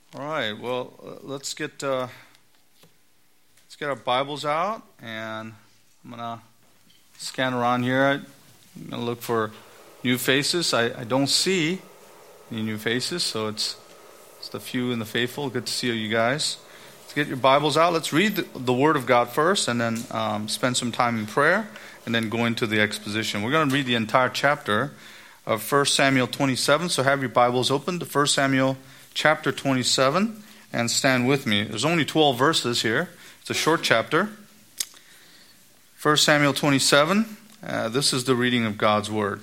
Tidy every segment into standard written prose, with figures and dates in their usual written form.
All right. Well, let's get our Bibles out, and I'm gonna scan around here. I'm gonna look for new faces. I don't see any new faces, so it's the few and the faithful. Good to see you guys. Let's get your Bibles out. Let's read the Word of God first, and then spend some time in prayer, and then go into the exposition. We're going to read the entire chapter of 1 Samuel 27. So have your Bibles open to 1 Samuel chapter 27, and stand with me. There's only 12 verses here. It's a short chapter. 1 Samuel 27, this is the reading of God's word.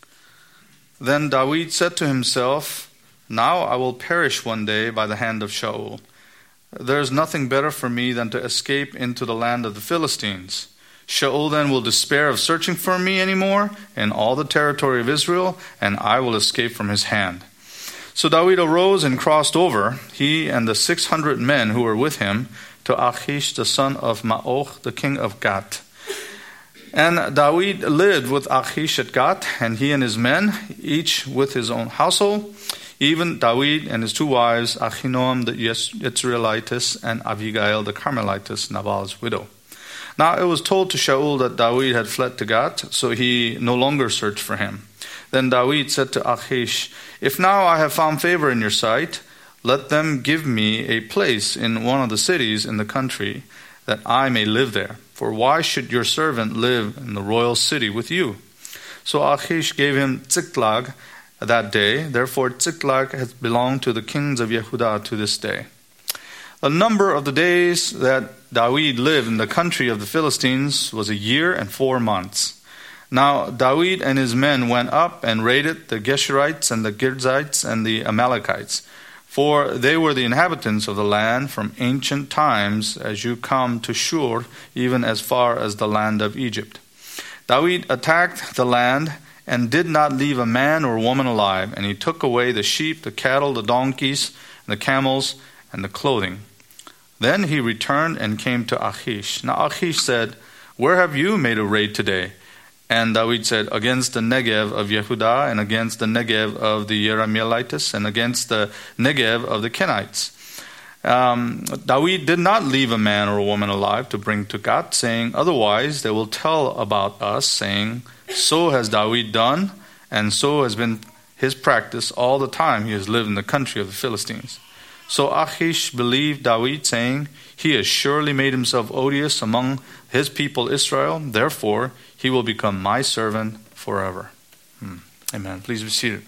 Then David said to himself, "Now I will perish one day by the hand of Shaul. There is nothing better for me than to escape into the land of the Philistines. Shaul then will despair of searching for me anymore in all the territory of Israel, and I will escape from his hand." So David arose and crossed over, he and the 600 men who were with him, to Achish the son of Maoch, the king of Gath. And David lived with Achish at Gath, and he and his men, each with his own household, even David and his two wives, Ahinoam the Yisraelitess and Abigail the Carmelitess, Nabal's widow. Now it was told to Shaul that David had fled to Gath, so he no longer searched for him. Then David said to Achish, "If now I have found favor in your sight, let them give me a place in one of the cities in the country, that I may live there. For why should your servant live in the royal city with you?" So Achish gave him Ziklag that day. Therefore Ziklag has belonged to the kings of Yehudah to this day. The number of the days that David lived in the country of the Philistines was 1 year and 4 months. Now David and his men went up and raided the Geshurites and the Girzites and the Amalekites, for they were the inhabitants of the land from ancient times, as you come to Shur, even as far as the land of Egypt. David attacked the land and did not leave a man or woman alive, and he took away the sheep, the cattle, the donkeys, and the camels, and the clothing. Then he returned and came to Achish. Now Achish said, "Where have you made a raid today?" And David said, "Against the Negev of Yehudah, and against the Negev of the Yerameelites, and against the Negev of the Kenites." David did not leave a man or a woman alive to bring to Gath, saying, "Otherwise they will tell about us, saying, 'So has David done, and so has been his practice all the time he has lived in the country of the Philistines.'" So Achish believed David, saying, "He has surely made himself odious among his people Israel. Therefore he will become my servant forever." Amen. Please be seated.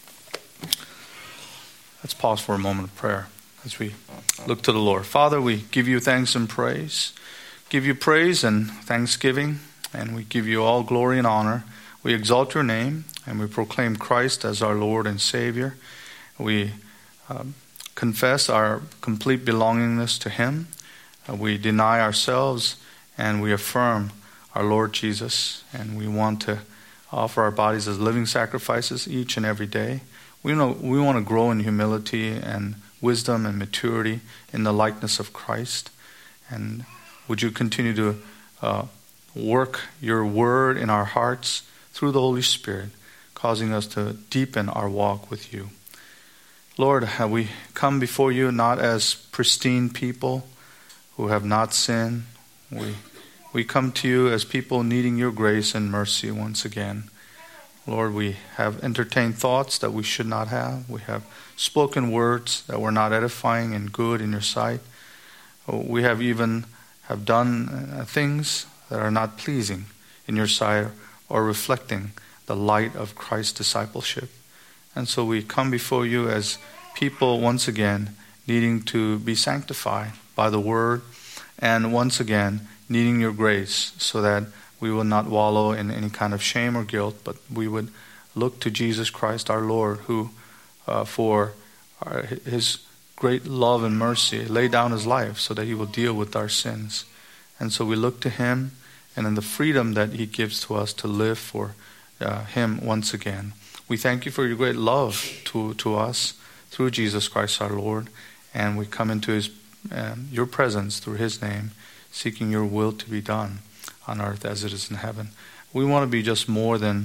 Let's pause for a moment of prayer as we look to the Lord. Father, we give you thanks and praise. Give you praise and thanksgiving, and we give you all glory and honor. We exalt your name, and we proclaim Christ as our Lord and Savior. We confess our complete belongingness to him. We deny ourselves, and we affirm our Lord Jesus, and we want to offer our bodies as living sacrifices each and every day. We want to grow in humility and wisdom and maturity in the likeness of Christ. And would you continue to work your word in our hearts through the Holy Spirit, causing us to deepen our walk with you. Lord, we come before you not as pristine people who have not sinned. We come to you as people needing your grace and mercy once again. Lord, we have entertained thoughts that we should not have. We have spoken words that were not edifying and good in your sight. We have even done things that are not pleasing in your sight or reflecting the light of Christ's discipleship. And so we come before you as people once again needing to be sanctified by the word, and once again needing your grace so that we will not wallow in any kind of shame or guilt, but we would look to Jesus Christ our Lord, who for his great love and mercy laid down his life so that he will deal with our sins. And so we look to him, and in the freedom that he gives to us to live for him once again. We thank you for your great love to us through Jesus Christ our Lord, and we come into your presence through his name, seeking your will to be done on earth as it is in heaven. We want to be just more than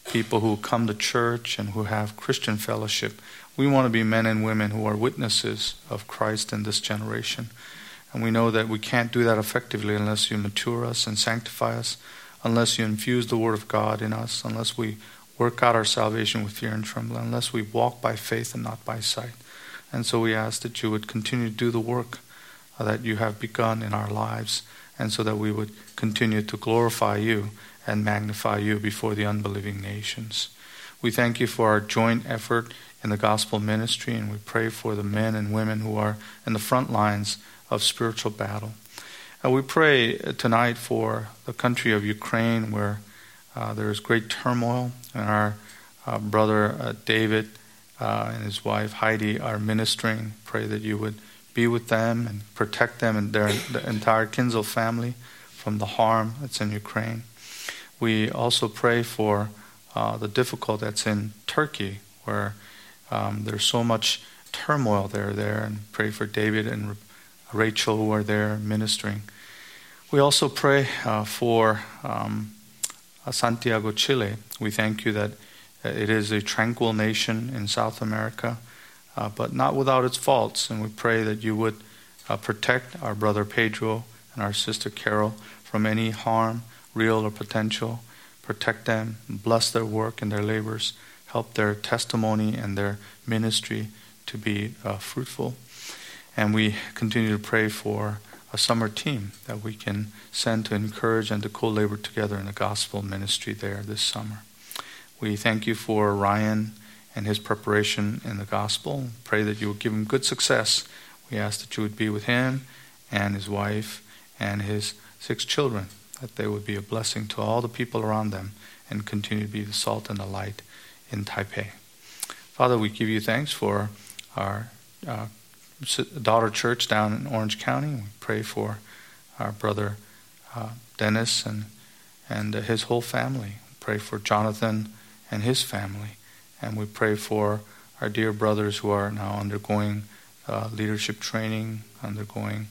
people who come to church and who have Christian fellowship. We want to be men and women who are witnesses of Christ in this generation. And we know that we can't do that effectively unless you mature us and sanctify us, unless you infuse the Word of God in us, unless we work out our salvation with fear and trembling, unless we walk by faith and not by sight. And so we ask that you would continue to do the work that you have begun in our lives, and so that we would continue to glorify you and magnify you before the unbelieving nations. We thank you for our joint effort in the gospel ministry, and we pray for the men and women who are in the front lines of spiritual battle. And we pray tonight for the country of Ukraine, where there is great turmoil, and our brother David and his wife Heidi are ministering. Pray that you would be with them and protect them and the entire Kinzel family from the harm that's in Ukraine. We also pray for the difficulty that's in Turkey, where there's so much turmoil there, and pray for David and Rachel who are there ministering. We also pray for Santiago, Chile. We thank you that it is a tranquil nation in South America, but not without its faults. And we pray that you would protect our brother Pedro and our sister Carol from any harm, real or potential. Protect them, bless their work and their labors, help their testimony and their ministry to be fruitful. And we continue to pray for a summer team that we can send to encourage and to co-labor together in the gospel ministry there this summer. We thank you for Ryan and his preparation in the gospel. Pray that you would give him good success. We ask that you would be with him and his wife and his 6 children, that they would be a blessing to all the people around them and continue to be the salt and the light in Taipei. Father, we give you thanks for our daughter church down in Orange County. We pray for our brother Dennis and his whole family. We pray for Jonathan and his family. And we pray for our dear brothers who are now undergoing leadership training, undergoing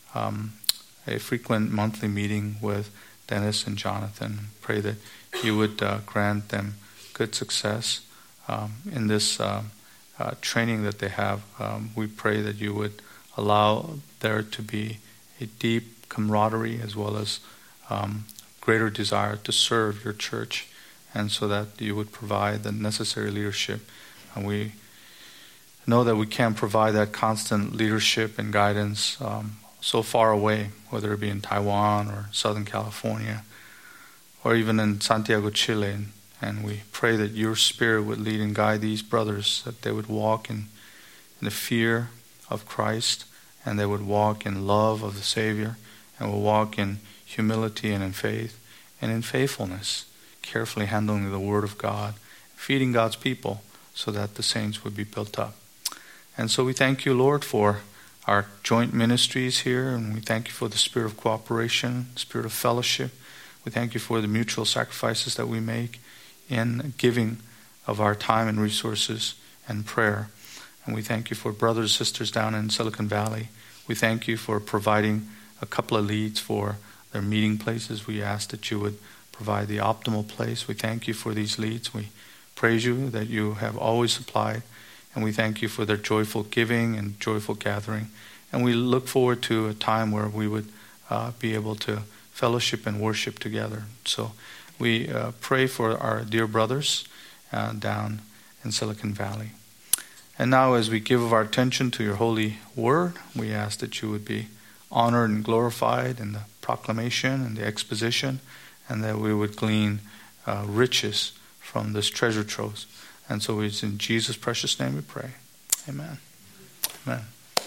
a frequent monthly meeting with Dennis and Jonathan. Pray that you would grant them good success in this training that they have. We pray that you would allow there to be a deep camaraderie as well as greater desire to serve your church, and so that you would provide the necessary leadership. And we know that we can't provide that constant leadership and guidance so far away, whether it be in Taiwan or Southern California or even in Santiago, Chile. And we pray that your Spirit would lead and guide these brothers, that they would walk in the fear of Christ, and they would walk in love of the Savior, and will walk in humility and in faith and in faithfulness, carefully handling the Word of God, feeding God's people so that the saints would be built up. And so we thank you, Lord, for our joint ministries here, and we thank you for the spirit of cooperation, spirit of fellowship. We thank you for the mutual sacrifices that we make in giving of our time and resources and prayer. And we thank you for brothers and sisters down in Silicon Valley. We thank you for providing a couple of leads for their meeting places. We ask that you would provide the optimal place. We thank you for these leads. We praise you that you have always supplied. And we thank you for their joyful giving and joyful gathering. And we look forward to a time where we would be able to fellowship and worship together. So we pray for our dear brothers down in Silicon Valley. And now as we give of our attention to your holy word, we ask that you would be honored and glorified in the proclamation and the exposition, and that we would glean riches from this treasure trove. And so it's in Jesus' precious name we pray. Amen. Amen.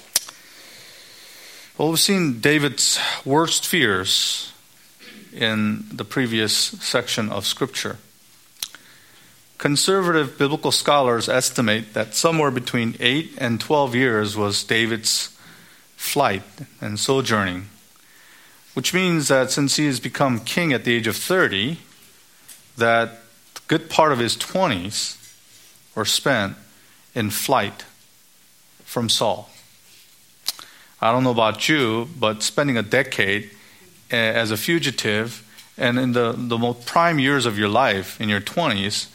Well, we've seen David's worst fears in the previous section of Scripture. Conservative biblical scholars estimate that somewhere between 8 and 12 years was David's flight and sojourning, which means that since he has become king at the age of 30, that a good part of his 20s were spent in flight from Saul. I don't know about you, but spending a decade as a fugitive and in the most prime years of your life, in your 20s,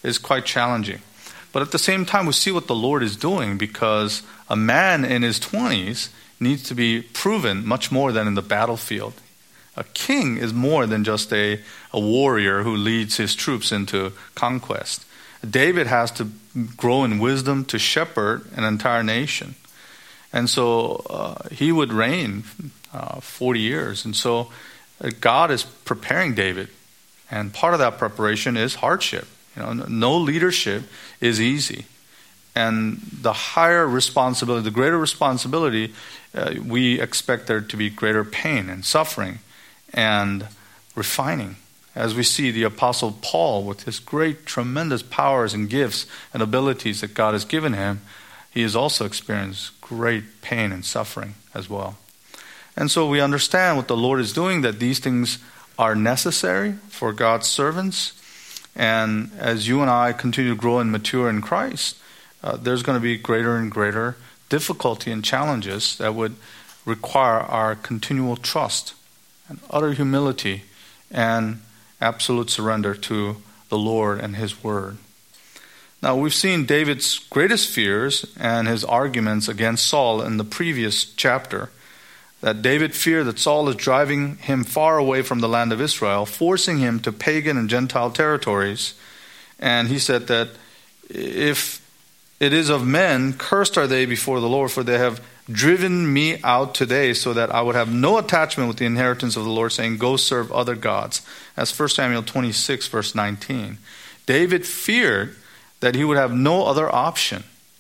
is quite challenging. But at the same time, we see what the Lord is doing, because a man in his 20s needs to be proven much more than in the battlefield. A king is more than just a warrior who leads his troops into conquest. David has to grow in wisdom to shepherd an entire nation. And so he would reign 40 years. And so God is preparing David. And part of that preparation is hardship. No leadership is easy. And the higher responsibility, the greater responsibility, we expect there to be greater pain and suffering and refining. As we see the Apostle Paul, with his great, tremendous powers and gifts and abilities that God has given him, he has also experienced great pain and suffering as well. And so we understand what the Lord is doing, that these things are necessary for God's servants. And as you and I continue to grow and mature in Christ, there's going to be greater and greater difficulty and challenges that would require our continual trust and utter humility and absolute surrender to the Lord and His Word. Now, we've seen David's greatest fears and his arguments against Saul in the previous chapter. That David feared that Saul is driving him far away from the land of Israel, forcing him to pagan and Gentile territories. And he said that if it is of men, cursed are they before the Lord, for they have driven me out today, so that I would have no attachment with the inheritance of the Lord, saying, go serve other gods. That's 1 Samuel 26, verse 19. David feared that he would have no other option.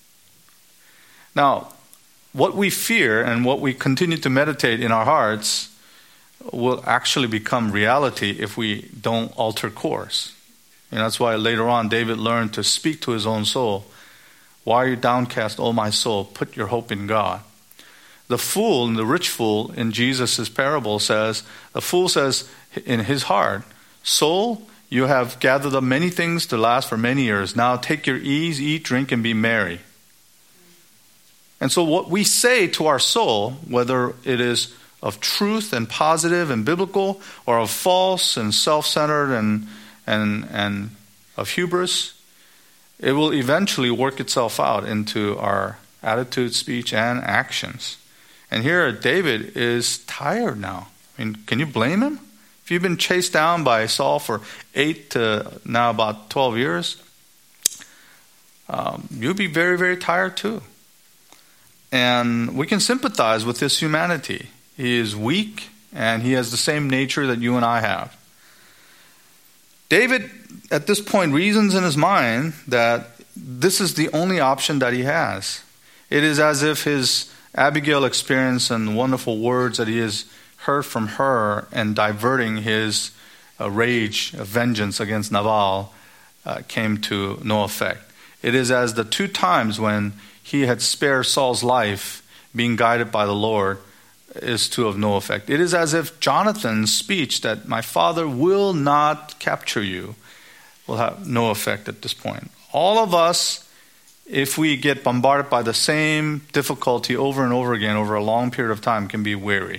Now, what we fear and what we continue to meditate in our hearts will actually become reality if we don't alter course. And that's why later on David learned to speak to his own soul. Why are you downcast, O my soul? Put your hope in God. The fool, and the rich fool in Jesus' parable says, the fool says in his heart, soul, you have gathered up many things to last for many years. Now take your ease, eat, drink, and be merry. And so what we say to our soul, whether it is of truth and positive and biblical, or of false and self-centered and of hubris, it will eventually work itself out into our attitude, speech, and actions. And here David is tired now. I mean, can you blame him? If you've been chased down by Saul for 8 to now about 12 years, you'll be very, very tired too. And we can sympathize with his humanity. He is weak, and he has the same nature that you and I have. David, at this point, reasons in his mind that this is the only option that he has. It is as if his Abigail experience and wonderful words that he has heard from her and diverting his rage of vengeance against Nabal came to no effect. It is as the 2 times when he had spared Saul's life, being guided by the Lord, is to of no effect. It is as if Jonathan's speech that my father will not capture you will have no effect at this point. All of us, if we get bombarded by the same difficulty over and over again over a long period of time, can be weary.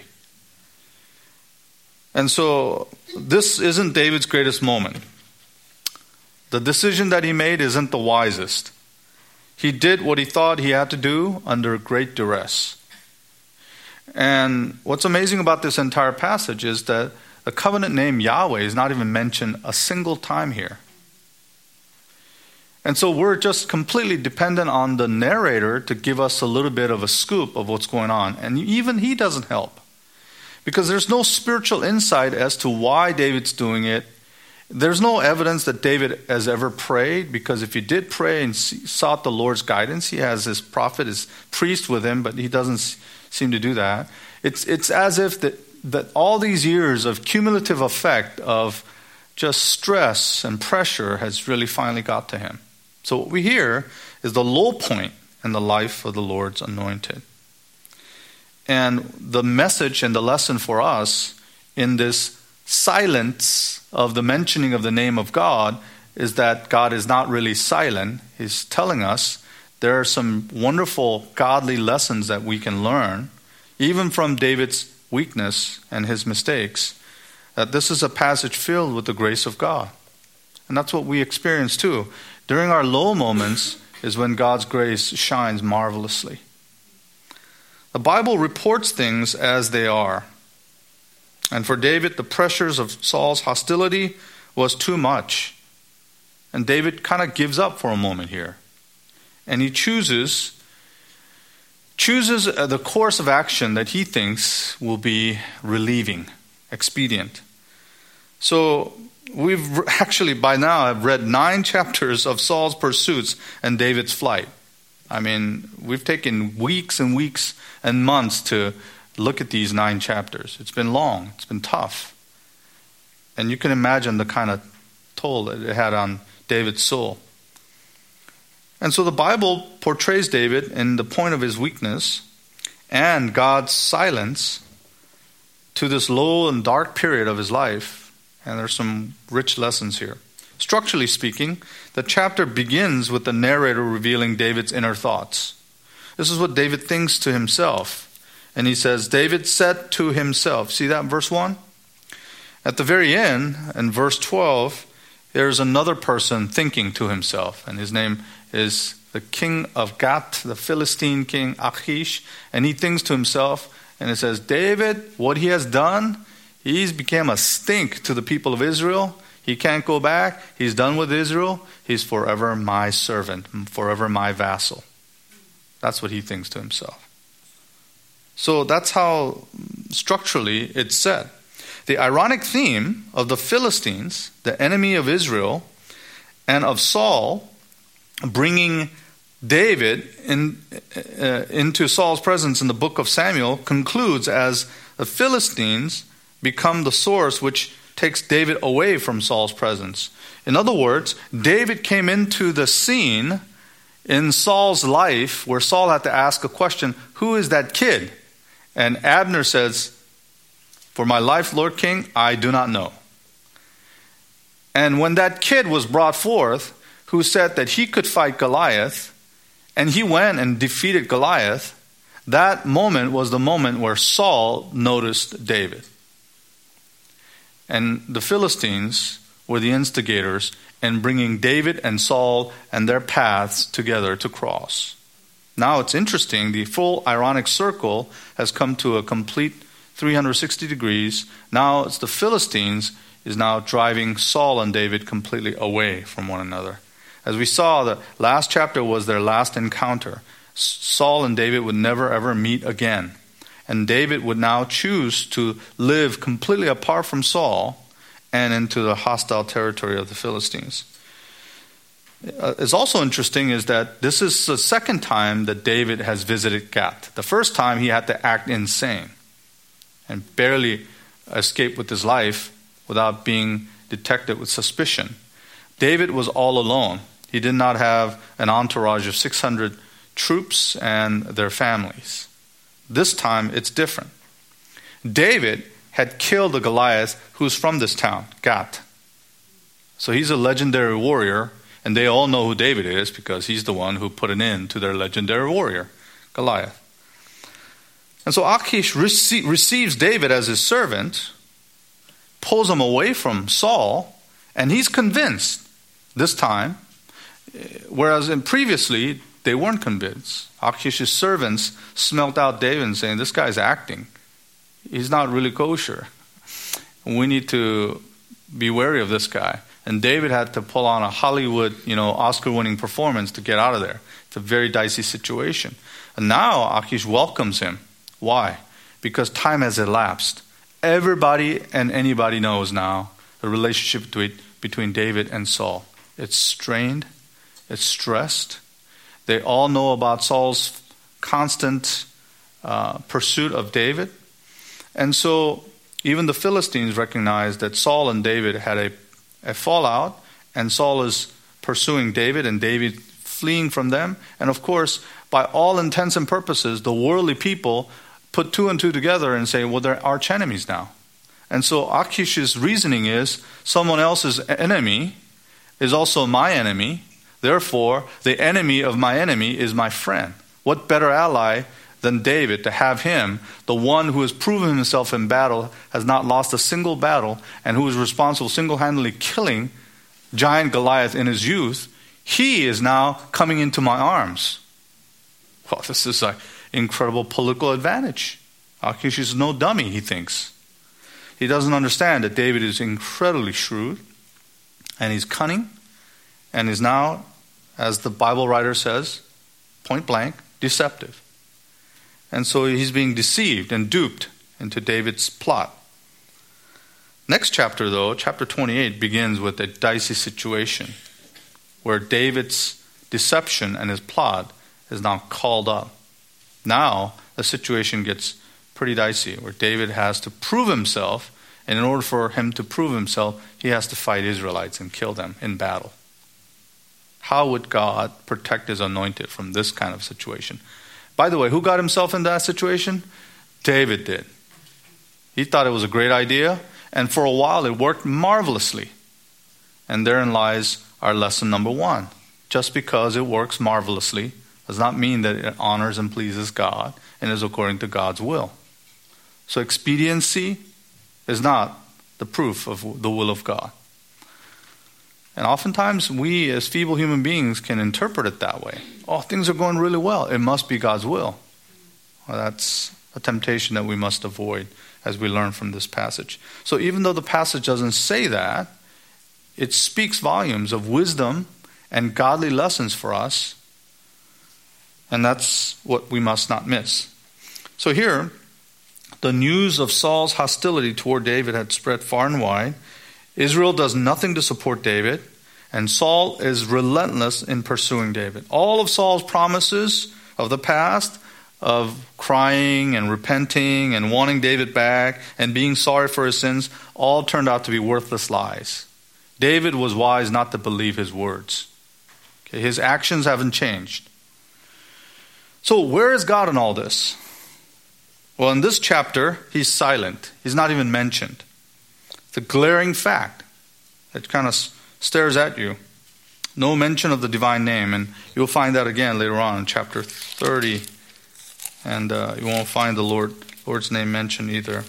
And so this isn't David's greatest moment. The decision that he made isn't the wisest. He did what he thought he had to do under great duress. And what's amazing about this entire passage is that the covenant name Yahweh is not even mentioned a single time here. And so we're just completely dependent on the narrator to give us a little bit of a scoop of what's going on. And even he doesn't help. Because there's no spiritual insight as to why David's doing it. There's no evidence that David has ever prayed, because if he did pray and sought the Lord's guidance, he has his prophet, his priest with him, but he doesn't seem to do that. It's as if that all these years of cumulative effect of just stress and pressure has really finally got to him. So what we hear is the low point in the life of the Lord's anointed. And the message and the lesson for us in this silence of the mentioning of the name of God is that God is not really silent. He's telling us there are some wonderful godly lessons that we can learn, even from David's weakness and his mistakes, that this is a passage filled with the grace of God. And that's what we experience too. During our low moments is when God's grace shines marvelously. The Bible reports things as they are. And for David, the pressures of Saul's hostility was too much. And David kind of gives up for a moment here. And he chooses the course of action that he thinks will be relieving, expedient. So we've actually by now have read 9 chapters of Saul's pursuits and David's flight. I mean, we've taken weeks and weeks and months to look at these 9 chapters. It's been long. It's been tough. And you can imagine the kind of toll that it had on David's soul. And so the Bible portrays David in the point of his weakness and God's silence to this low and dark period of his life. And there's some rich lessons here. Structurally speaking, the chapter begins with the narrator revealing David's inner thoughts. This is what David thinks to himself. And he says, David said to himself. See that in verse 1? At the very end, in verse 12, there's another person thinking to himself. And his name is the king of Gath, the Philistine king Achish. And he thinks to himself, and it says, David, what he has done, he's become a stink to the people of Israel. He can't go back. He's done with Israel. He's forever my servant, forever my vassal. That's what he thinks to himself. So that's how structurally it's said. The ironic theme of the Philistines, the enemy of Israel, and of Saul bringing David into Saul's presence in the book of Samuel concludes as the Philistines become the source which takes David away from Saul's presence. In other words, David came into the scene in Saul's life where Saul had to ask a question, who is that kid? And Abner says, for my life, Lord King, I do not know. And when that kid was brought forth, who said that he could fight Goliath, and he went and defeated Goliath, that moment was the moment where Saul noticed David. And the Philistines were the instigators in bringing David and Saul and their paths together to cross. Now it's interesting, the full ironic circle has come to a complete 360 degrees. Now it's the Philistines is now driving Saul and David completely away from one another. As we saw, the last chapter was their last encounter. Saul and David would never ever meet again. And David would now choose to live completely apart from Saul and into the hostile territory of the Philistines. It's also interesting is that this is the second time that David has visited Gath. The first time he had to act insane and barely escape with his life without being detected with suspicion. David was all alone. He did not have an entourage of 600 troops and their families. This time it's different. David had killed a Goliath who's from this town, Gath. So he's a legendary warrior, and they all know who David is because he's the one who put an end to their legendary warrior, Goliath. And so Achish receives David as his servant, pulls him away from Saul, and he's convinced this time, whereas previously they weren't convinced. Achish's servants smelt out David and saying, this guy's acting. He's not really kosher. We need to be wary of this guy. And David had to pull on a Hollywood, Oscar-winning performance to get out of there. It's a very dicey situation. And now Achish welcomes him. Why? Because time has elapsed. Everybody and anybody knows now the relationship between David and Saul. It's strained. It's stressed. They all know about Saul's constant pursuit of David. And so even the Philistines recognize that Saul and David had a fallout, and Saul is pursuing David, and David fleeing from them. And of course, by all intents and purposes, the worldly people put 2 and 2 together and say, well, they're arch enemies now. And so Achish's reasoning is, someone else's enemy is also my enemy. Therefore, the enemy of my enemy is my friend. What better ally than David to have him, the one who has proven himself in battle, has not lost a single battle, and who is responsible single-handedly killing giant Goliath in his youth. He is now coming into my arms. Well, this is an incredible political advantage. Achish is no dummy, he thinks. He doesn't understand that David is incredibly shrewd, and he's cunning, and is now, as the Bible writer says, point blank, deceptive. And so he's being deceived and duped into David's plot. Next chapter, though, chapter 28, begins with a dicey situation where David's deception and his plot is now called up. Now the situation gets pretty dicey, where David has to prove himself, and in order for him to prove himself, he has to fight Israelites and kill them in battle. How would God protect his anointed from this kind of situation? By the way, who got himself in that situation? David did. He thought it was a great idea, and for a while it worked marvelously. And therein lies our lesson number 1. Just because it works marvelously does not mean that it honors and pleases God and is according to God's will. So expediency is not the proof of the will of God. And oftentimes we as feeble human beings can interpret it that way. Oh, things are going really well. It must be God's will. Well, that's a temptation that we must avoid as we learn from this passage. So even though the passage doesn't say that, it speaks volumes of wisdom and godly lessons for us. And that's what we must not miss. So here, the news of Saul's hostility toward David had spread far and wide. Israel does nothing to support David, and Saul is relentless in pursuing David. All of Saul's promises of the past, of crying and repenting and wanting David back and being sorry for his sins, all turned out to be worthless lies. David was wise not to believe his words. Okay, his actions haven't changed. So where is God in all this? Well, in this chapter, he's silent. He's not even mentioned. It's a glaring fact that kind of stares at you. No mention of the divine name, and you'll find that again later on in chapter 30. And you won't find the Lord's name mentioned either.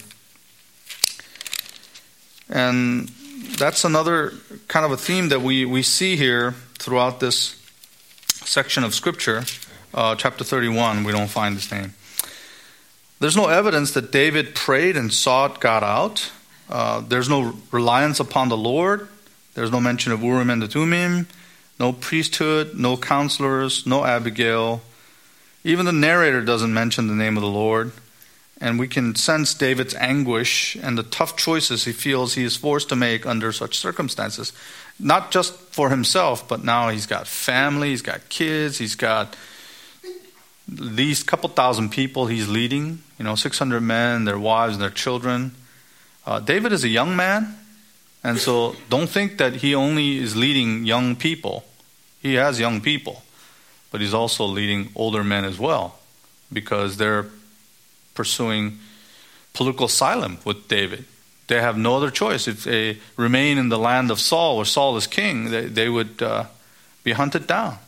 And that's another kind of a theme that we see here throughout this section of Scripture. Chapter 31, we don't find his name. There's no evidence that David prayed and sought God out. There's no reliance upon the Lord. There's no mention of Urim and the Thummim, no priesthood, no counselors, no Abigail. Even the narrator doesn't mention the name of the Lord. And we can sense David's anguish and the tough choices he feels he is forced to make under such circumstances. Not just for himself, but now he's got family, he's got kids, he's got these couple thousand people he's leading, 600 men, their wives, and their children. David is a young man, and so don't think that he only is leading young people. He has young people, but he's also leading older men as well, because they're pursuing political asylum with David. They have no other choice. If they remain in the land of Saul, where Saul is king, they would be hunted down.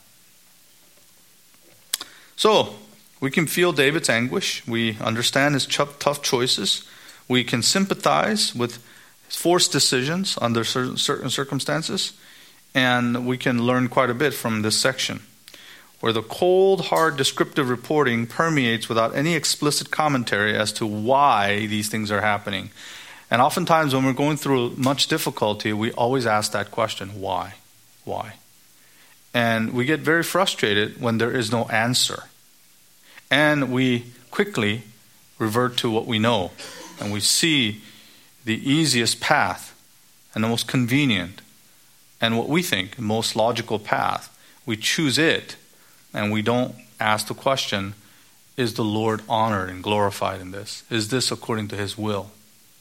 So, we can feel David's anguish. We understand his tough choices. We can sympathize with forced decisions under certain circumstances. And we can learn quite a bit from this section, where the cold, hard, descriptive reporting permeates without any explicit commentary as to why these things are happening. And oftentimes when we're going through much difficulty, we always ask that question, why? Why? And we get very frustrated when there is no answer. And we quickly revert to what we know. And we see the easiest path and the most convenient and what we think the most logical path. We choose it, and we don't ask the question, is the Lord honored and glorified in this? Is this according to his will?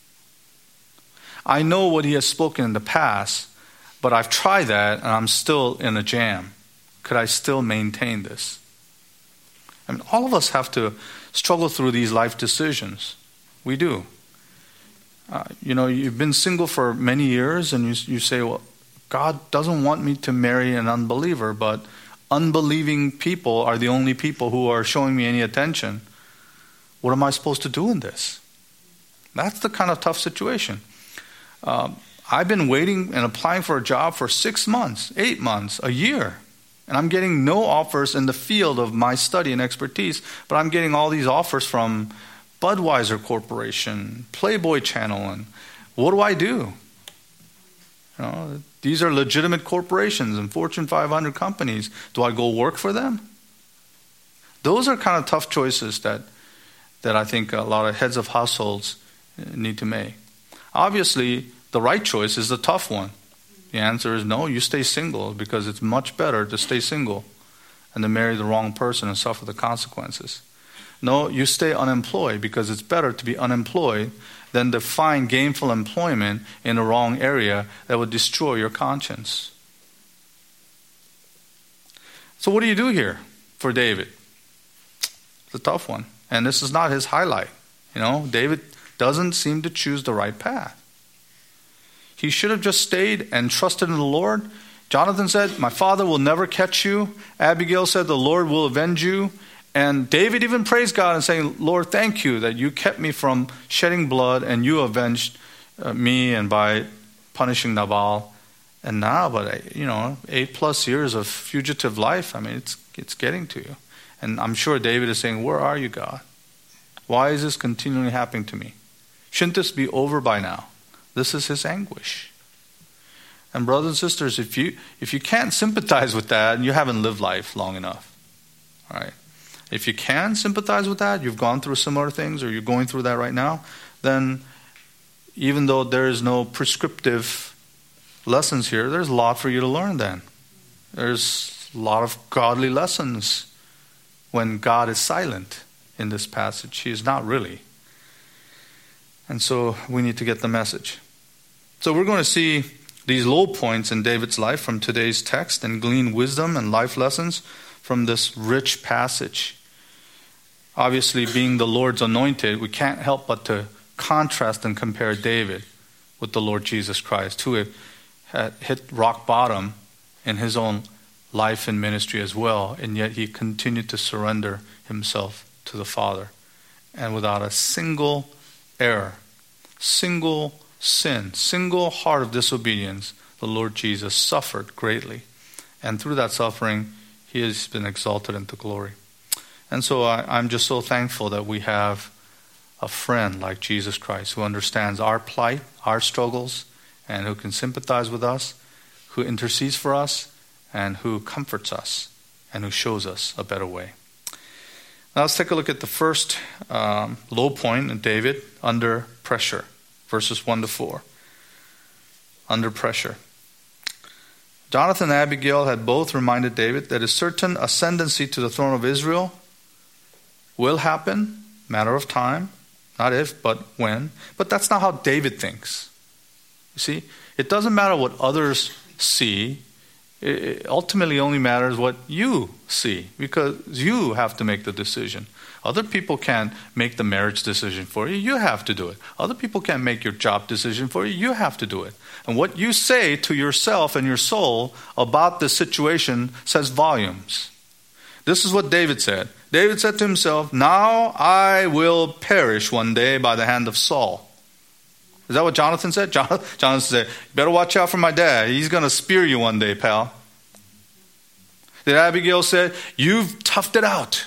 I know what he has spoken in the past, but I've tried that and I'm still in a jam. Could I still maintain this? I mean, all of us have to struggle through these life decisions. We do. You've been single for many years, and you say, well, God doesn't want me to marry an unbeliever, but unbelieving people are the only people who are showing me any attention. What am I supposed to do in this? That's the kind of tough situation. I've been waiting and applying for a job for 6 months, 8 months, a year. And I'm getting no offers in the field of my study and expertise, but I'm getting all these offers from Budweiser Corporation, Playboy Channel, and what do I do? These are legitimate corporations and Fortune 500 companies. Do I go work for them? Those are kind of tough choices that I think a lot of heads of households need to make. Obviously, the right choice is the tough one. The answer is no, you stay single, because it's much better to stay single and to marry the wrong person and suffer the consequences. No, you stay unemployed, because it's better to be unemployed than to find gainful employment in the wrong area that would destroy your conscience. So what do you do here for David? It's a tough one. And this is not his highlight. David doesn't seem to choose the right path. He should have just stayed and trusted in the Lord. Jonathan said, my father will never catch you. Abigail said, the Lord will avenge you. And David even praised God and saying, Lord, thank you that you kept me from shedding blood and you avenged me and by punishing Nabal. And now, but 8+ years of fugitive life, it's getting to you. And I'm sure David is saying, where are you, God? Why is this continually happening to me? Shouldn't this be over by now? This is his anguish. And brothers and sisters, if you can't sympathize with that, and you haven't lived life long enough, all right? If you can sympathize with that, you've gone through similar things, or you're going through that right now, then even though there is no prescriptive lessons here, there's a lot for you to learn then. There's a lot of godly lessons when God is silent in this passage. He is not really. And so we need to get the message. So we're going to see these low points in David's life from today's text and glean wisdom and life lessons from this rich passage. Obviously, being the Lord's anointed, we can't help but to contrast and compare David with the Lord Jesus Christ, who had hit rock bottom in his own life and ministry as well, and yet he continued to surrender himself to the Father. And without a single error, single sin, single heart of disobedience, the Lord Jesus suffered greatly. And through that suffering, he has been exalted into glory. And so I'm just so thankful that we have a friend like Jesus Christ who understands our plight, our struggles, and who can sympathize with us, who intercedes for us, and who comforts us, and who shows us a better way. Now let's take a look at the first low point in David, under pressure, verses 1-4. Under pressure. Jonathan and Abigail had both reminded David that a certain ascendancy to the throne of Israel will happen, matter of time, not if, but when. But that's not how David thinks. You see, it doesn't matter what others see. It ultimately only matters what you see, because you have to make the decision. Other people can't make the marriage decision for you. You have to do it. Other people can't make your job decision for you. You have to do it. And what you say to yourself and your soul about this situation says volumes. This is what David said. David said to himself, now I will perish one day by the hand of Saul. Is that what Jonathan said? Jonathan said, better watch out for my dad. He's going to spear you one day, pal. Then Abigail said, you've toughed it out.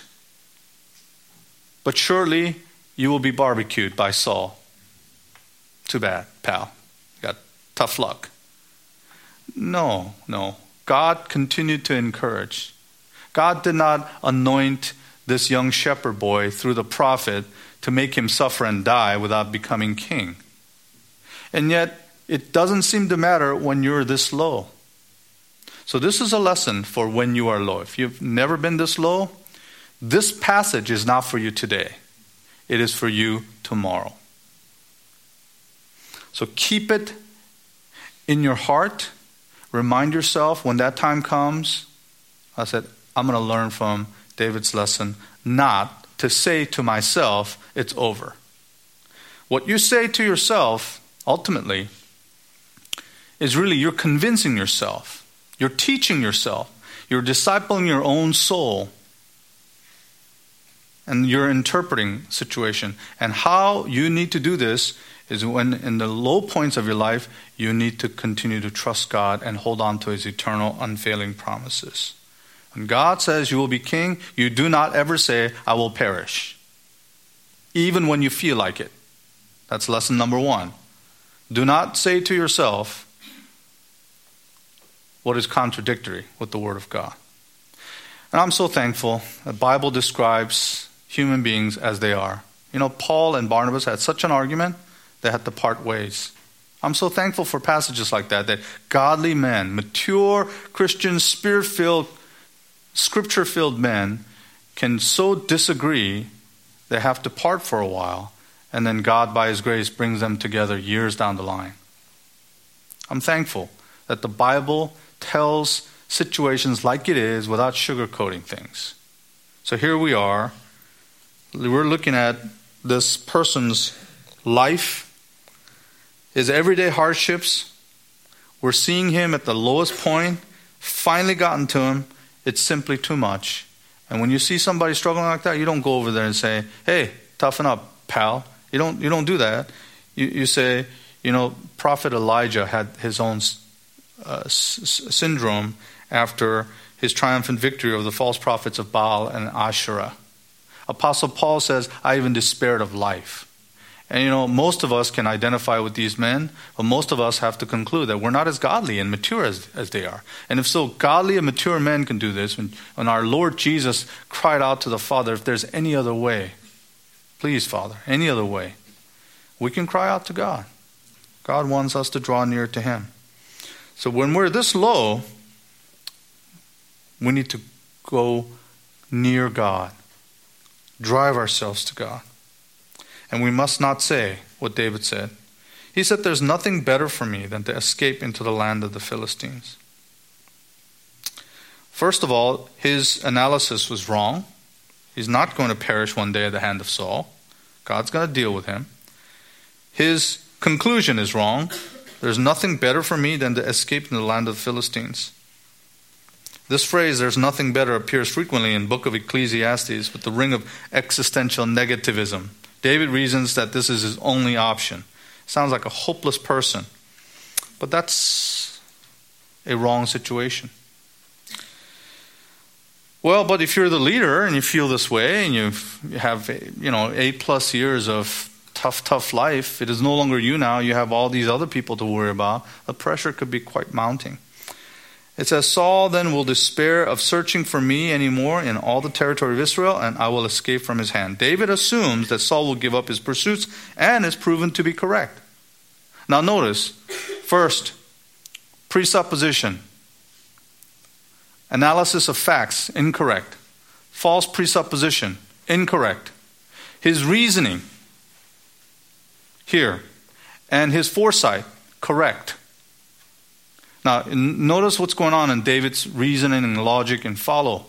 But surely you will be barbecued by Saul. Too bad, pal. You got tough luck. No. God continued to encourage. God did not anoint this young shepherd boy through the prophet to make him suffer and die without becoming king. And yet, it doesn't seem to matter when you're this low. So this is a lesson for when you are low. If you've never been this low, this passage is not for you today. It is for you tomorrow. So keep it in your heart. Remind yourself when that time comes. I said, I'm going to learn from David's lesson not to say to myself, it's over. What you say to yourself, ultimately, is really you're convincing yourself. You're teaching yourself. You're discipling your own soul. And you're interpreting situation. And how you need to do this is when in the low points of your life, you need to continue to trust God and hold on to His eternal, unfailing promises. When God says you will be king, you do not ever say, I will perish. Even when you feel like it. That's lesson number 1. Do not say to yourself what is contradictory with the Word of God. And I'm so thankful the Bible describes human beings as they are. You know, Paul and Barnabas had such an argument, they had to part ways. I'm so thankful for passages like that godly men, mature Christian, Spirit-filled, Scripture-filled men can so disagree they have to part for a while, and then God, by His grace, brings them together years down the line. I'm thankful that the Bible tells situations like it is without sugarcoating things. So here we are. We're looking at this person's life, his everyday hardships. We're seeing him at the lowest point, finally gotten to him. It's simply too much. And when you see somebody struggling like that, you don't go over there and say, hey, toughen up, pal. You don't do that. You say, Prophet Elijah had his own syndrome after his triumphant victory over the false prophets of Baal and Asherah. Apostle Paul says, I even despaired of life. And most of us can identify with these men, but most of us have to conclude that we're not as godly and mature as they are. And if so, godly and mature men can do this. When our Lord Jesus cried out to the Father, if there's any other way, please, Father, any other way, we can cry out to God. God wants us to draw near to Him. So when we're this low, we need to go near God, drive ourselves to God. And we must not say what David said. He said, there's nothing better for me than to escape into the land of the Philistines. First of all, his analysis was wrong. He's not going to perish one day at the hand of Saul. God's going to deal with him. His conclusion is wrong. There's nothing better for me than to escape in the land of the Philistines. This phrase, there's nothing better, appears frequently in the book of Ecclesiastes with the ring of existential negativism. David reasons that this is his only option. Sounds like a hopeless person. But that's a wrong situation. Well, but if you're the leader and you feel this way and you have 8+ years of tough life, it is no longer you now. You have all these other people to worry about. The pressure could be quite mounting. It says, Saul then will despair of searching for me anymore in all the territory of Israel, and I will escape from his hand. David assumes that Saul will give up his pursuits and is proven to be correct. Now notice, first, presupposition. Analysis of facts, incorrect. False presupposition, incorrect. His reasoning here and his foresight, correct. Now, notice what's going on in David's reasoning and logic and follow.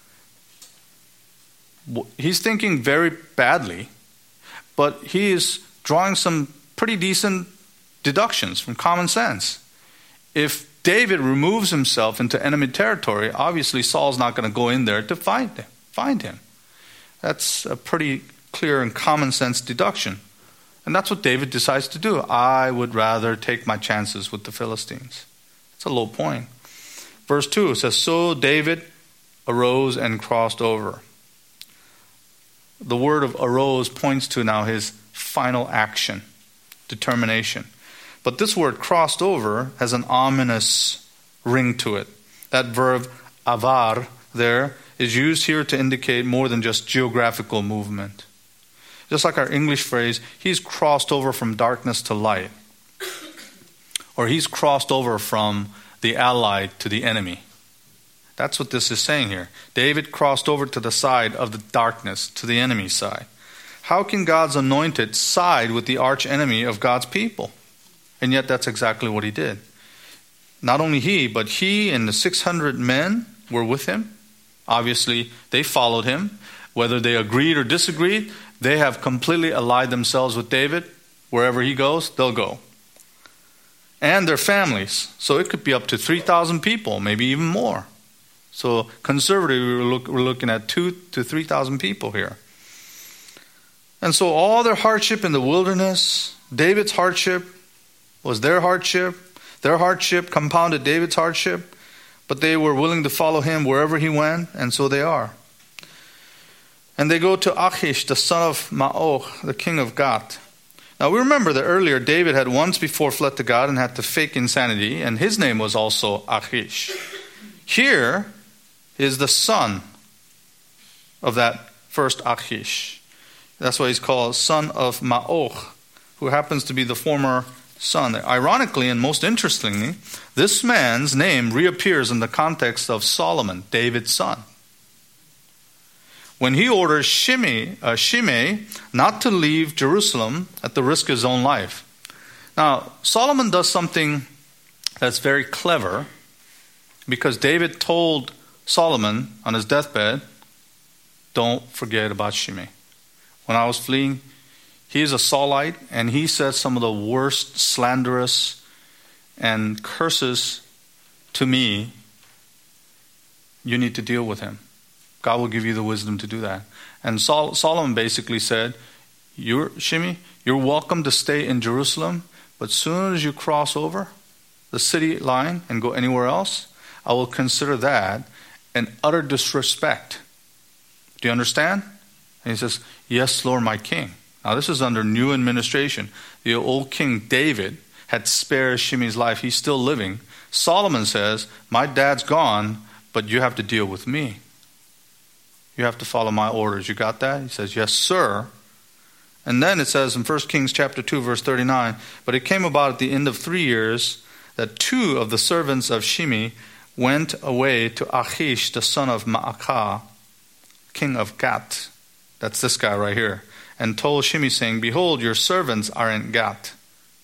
He's thinking very badly, but he is drawing some pretty decent deductions from common sense. If David removes himself into enemy territory, obviously Saul's not going to go in there to find him. That's a pretty clear and common sense deduction. And that's what David decides to do. I would rather take my chances with the Philistines. It's a low point. Verse 2 says, so David arose and crossed over. The word of arose points to now his final action, determination. But this word crossed over has an ominous ring to it. That verb avar there is used here to indicate more than just geographical movement. Just like our English phrase, he's crossed over from darkness to light. Or he's crossed over from the allied to the enemy. That's what this is saying here. David crossed over to the side of the darkness, to the enemy's side. How can God's anointed side with the arch enemy of God's people? And yet that's exactly what he did. Not only he, but he and the 600 men were with him. Obviously, they followed him. Whether they agreed or disagreed, they have completely allied themselves with David. Wherever he goes, they'll go. And their families. So it could be up to 3,000 people, maybe even more. So conservatively, we're looking at 2,000 to 3,000 people here. And so all their hardship in the wilderness, David's hardship was their hardship. Their hardship compounded David's hardship. but they were willing to follow him wherever he went, and so they are. And they go to Achish, the son of Maoch, the king of Gath. Now we remember that earlier David had once before fled to God and had to fake insanity, and his name was also Achish. Here is the son of that first Achish. That's why he's called son of Maoch, who happens to be the former son. Ironically and most interestingly, this man's name reappears in the context of Solomon, David's son, when he orders Shimei not to leave Jerusalem at the risk of his own life. Now, Solomon does something that's very clever, because David told Solomon on his deathbed, don't forget about Shimei. When I was fleeing, he is a Saulite, and he said some of the worst slanderous and curses to me. You need to deal with him. God will give you the wisdom to do that. And Solomon basically said, Shimei, you're welcome to stay in Jerusalem, but as soon as you cross over the city line and go anywhere else, I will consider that an utter disrespect. Do you understand? And he says, yes, Lord, my king. Now this is under new administration. The old King David had spared Shimei's life. He's still living. Solomon says, my dad's gone, but you have to deal with me. You have to follow my orders. You got that? He says, yes, sir. And then it says in 1 Kings chapter 2, verse 39, but it came about at the end of 3 years that 2 of the servants of Shimei went away to Achish, the son of Maacah, king of Gath. That's this guy right here. And told Shimei, saying, behold, your servants are in Gath.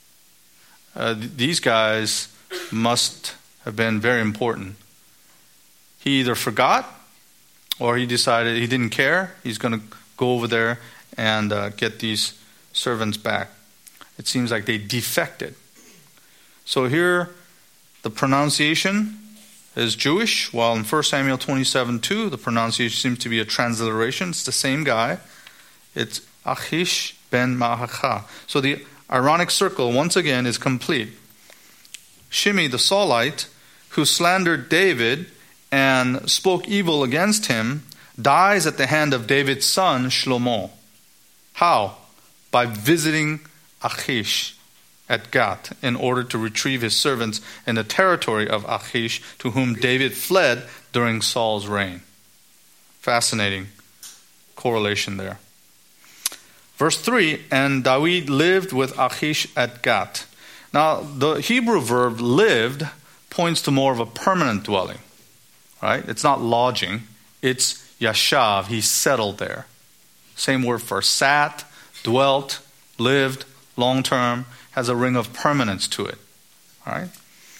These guys must have been very important. He either forgot, or he decided he didn't care. He's going to go over there and get these servants back. It seems like they defected. So here, the pronunciation is Jewish, while in 1 Samuel 27:2, the pronunciation seems to be a transliteration. It's the same guy. It's Achish ben Maacah. So the ironic circle, once again, is complete. Shimei, the Saulite, who slandered David and spoke evil against him, dies at the hand of David's son, Shlomo. How? By visiting Achish at Gath in order to retrieve his servants in the territory of Achish, to whom David fled during Saul's reign. Fascinating correlation there. Verse 3, and David lived with Achish at Gath. Now, the Hebrew verb lived points to more of a permanent dwelling. Right? It's not lodging. It's yashav. He settled there. Same word for sat, dwelt, lived, long term, has a ring of permanence to it. All right?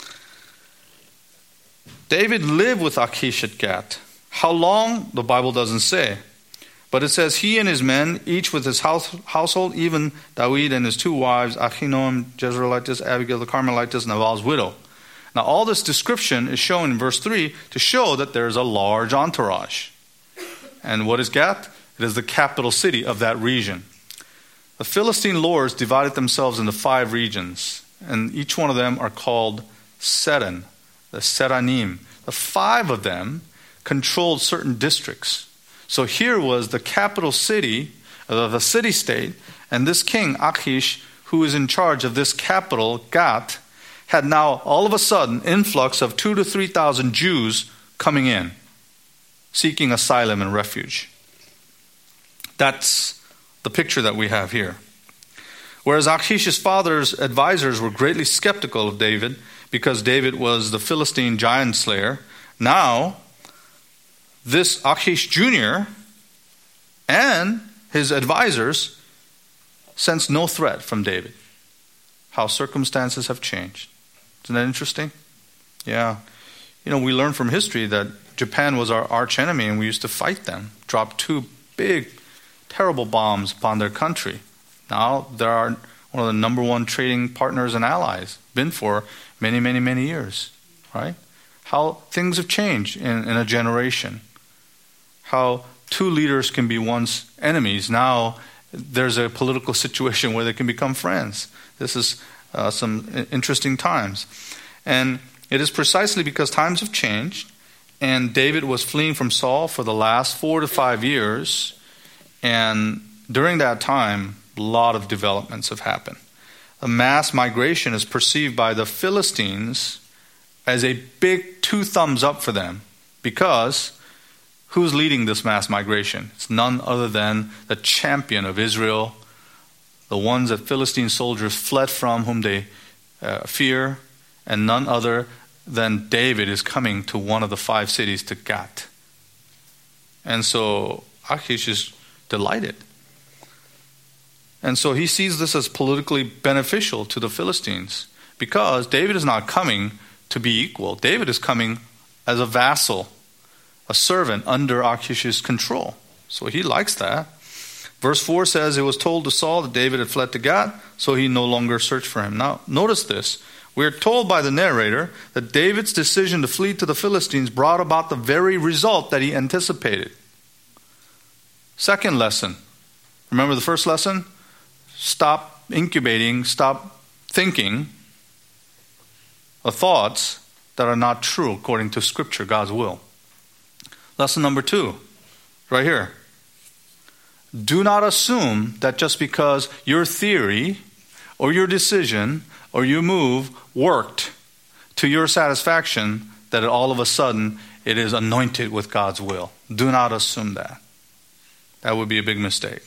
David lived with Achish at Gath. How long? The Bible doesn't say. But it says he and his men, each with his household, even David and his 2 wives, Ahinoam, Jezreelitess, Abigail the Carmelitess, Nabal's widow. Now, all this description is shown in verse 3 to show that there is a large entourage. And what is Gath? It is the capital city of that region. The Philistine lords divided themselves into 5 regions, and each one of them are called Sedan, the Seranim. The 5 of them controlled certain districts. So here was the capital city of a city-state, and this king, Achish, who is in charge of this capital, Gath, had now all of a sudden influx of 2,000 to 3,000 Jews coming in, seeking asylum and refuge. That's the picture that we have here. Whereas Achish's father's advisors were greatly skeptical of David because David was the Philistine giant slayer, now this Achish Jr. and his advisors sense no threat from David. How circumstances have changed. Isn't that interesting? Yeah. You know, we learn from history that Japan was our arch enemy and we used to fight them. Dropped 2 big, terrible bombs upon their country. Now they are one of the number 1 trading partners and allies. Been for many, many, many years. Right? How things have changed in a generation. How 2 leaders can be once enemies. Now there's a political situation where they can become friends. This is some interesting times. And It is precisely because times have changed, and David was fleeing from Saul for the last 4 to 5 years, and during that time, a lot of developments have happened. A mass migration is perceived by the Philistines as a big 2 thumbs up for them, because who's leading this mass migration? It's none other than the champion of Israel, the ones that Philistine soldiers fled from, whom they fear, and none other than David is coming to one of the 5 cities, to Gath. And so Achish is delighted. And so he sees this as politically beneficial to the Philistines, because David is not coming to be equal. David is coming as a vassal, a servant under Achish's control. So he likes that. Verse 4 says, it was told to Saul that David had fled to Gath, so he no longer searched for him. Now, notice this. We are told by the narrator that David's decision to flee to the Philistines brought about the very result that he anticipated. Second lesson. Remember the first lesson? Stop incubating, stop thinking of thoughts that are not true according to Scripture, God's will. Lesson number 2, right here. Do not assume that just because your theory or your decision or your move worked to your satisfaction, that all of a sudden it is anointed with God's will. Do not assume that. That would be a big mistake.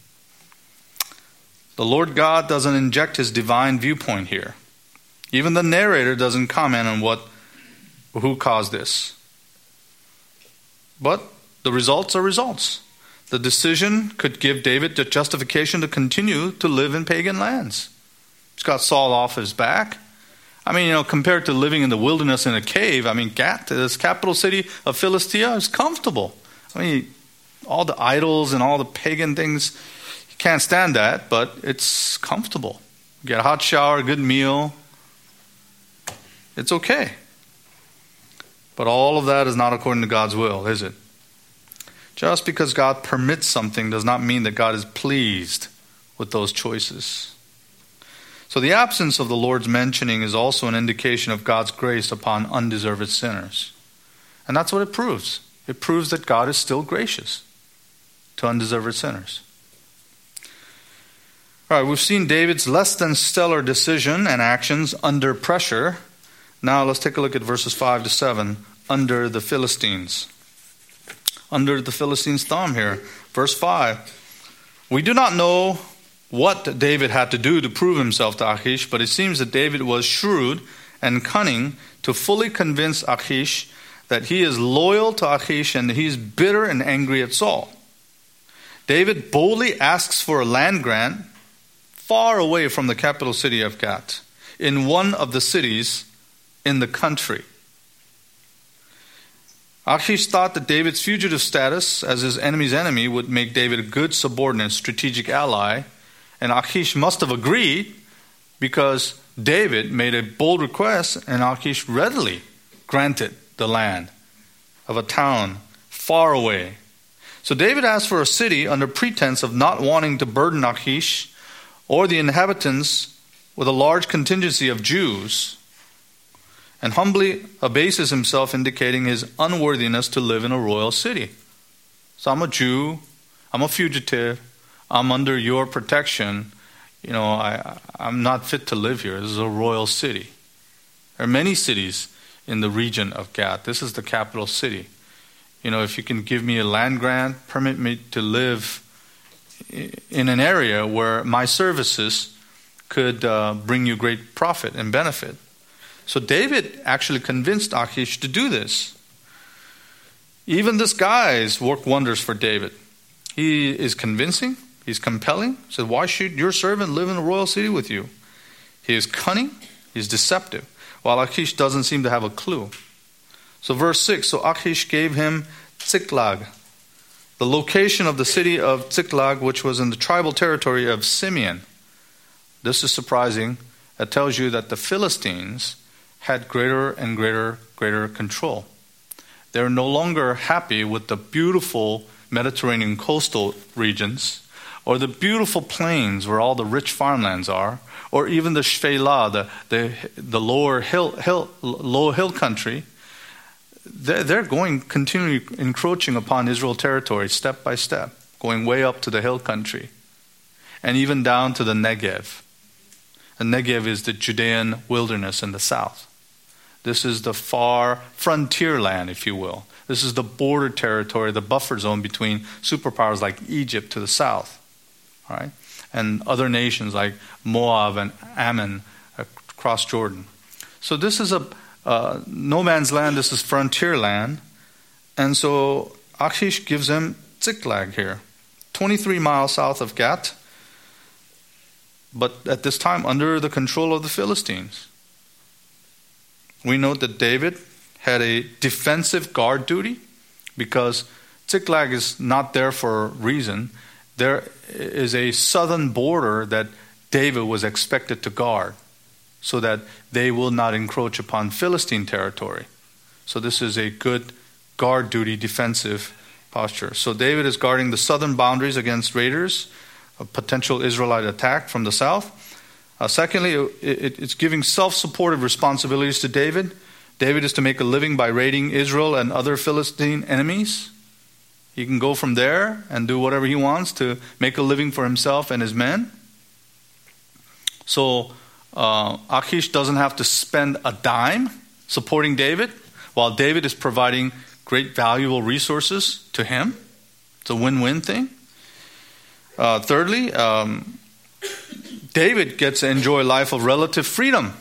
The Lord God doesn't inject his divine viewpoint here. Even the narrator doesn't comment on who caused this. But the results are results. The decision could give David the justification to continue to live in pagan lands. He's got Saul off his back. I mean, compared to living in the wilderness in a cave, Gath, this capital city of Philistia, is comfortable. All the idols and all the pagan things, you can't stand that, but it's comfortable. You get a hot shower, a good meal. It's okay. But all of that is not according to God's will, is it? Just because God permits something does not mean that God is pleased with those choices. So the absence of the Lord's mentioning is also an indication of God's grace upon undeserved sinners. And that's what it proves. It proves that God is still gracious to undeserved sinners. All right, we've seen David's less than stellar decision and actions under pressure. Now let's take a look at verses 5 to 7, under the Philistines. Under the Philistines' thumb here. Verse 5. We do not know what David had to do to prove himself to Achish, but it seems that David was shrewd and cunning to fully convince Achish that he is loyal to Achish and he is bitter and angry at Saul. David boldly asks for a land grant far away from the capital city of Gath, in one of the cities in the country. Achish thought that David's fugitive status as his enemy's enemy would make David a good subordinate, strategic ally, and Achish must have agreed because David made a bold request and Achish readily granted the land of a town far away. So David asked for a city under pretense of not wanting to burden Achish or the inhabitants with a large contingency of Jews, and humbly abases himself, indicating his unworthiness to live in a royal city. So I'm a Jew, I'm a fugitive, I'm under your protection, I'm not fit to live here. This is a royal city. There are many cities in the region of Gath. This is the capital city. If you can give me a land grant, permit me to live in an area where my services could bring you great profit and benefit. So David actually convinced Achish to do this. Even disguise worked wonders for David. He is convincing, he's compelling. He said, why should your servant live in a royal city with you? He is cunning, he's deceptive, while Achish doesn't seem to have a clue. So verse 6, so Achish gave him Ziklag, the location of the city of Ziklag, which was in the tribal territory of Simeon. This is surprising. It tells you that the Philistines had greater and greater control. They're no longer happy with the beautiful Mediterranean coastal regions or the beautiful plains where all the rich farmlands are, or even the Shphelah, the lower low hill country, they're going continually encroaching upon Israel territory step by step, going way up to the hill country, and even down to the Negev. The Negev is the Judean wilderness in the south. This is the far frontier land, if you will. This is the border territory, the buffer zone between superpowers like Egypt to the south, right? And other nations like Moab and Ammon across Jordan. So this is a no man's land. This is frontier land. And so Achish gives them Ziklag here, 23 miles south of Gath, but at this time under the control of the Philistines. We note that David had a defensive guard duty because Ziklag is not there for a reason. There is a southern border that David was expected to guard so that they will not encroach upon Philistine territory. So this is a good guard duty defensive posture. So David is guarding the southern boundaries against raiders, a potential Israelite attack from the south. Secondly, it's giving self-supportive responsibilities to David. David is to make a living by raiding Israel and other Philistine enemies. He can go from there and do whatever he wants to make a living for himself and his men. So Achish doesn't have to spend a dime supporting David, while David is providing great valuable resources to him. It's a win-win thing. Thirdly, David gets to enjoy a life of relative freedom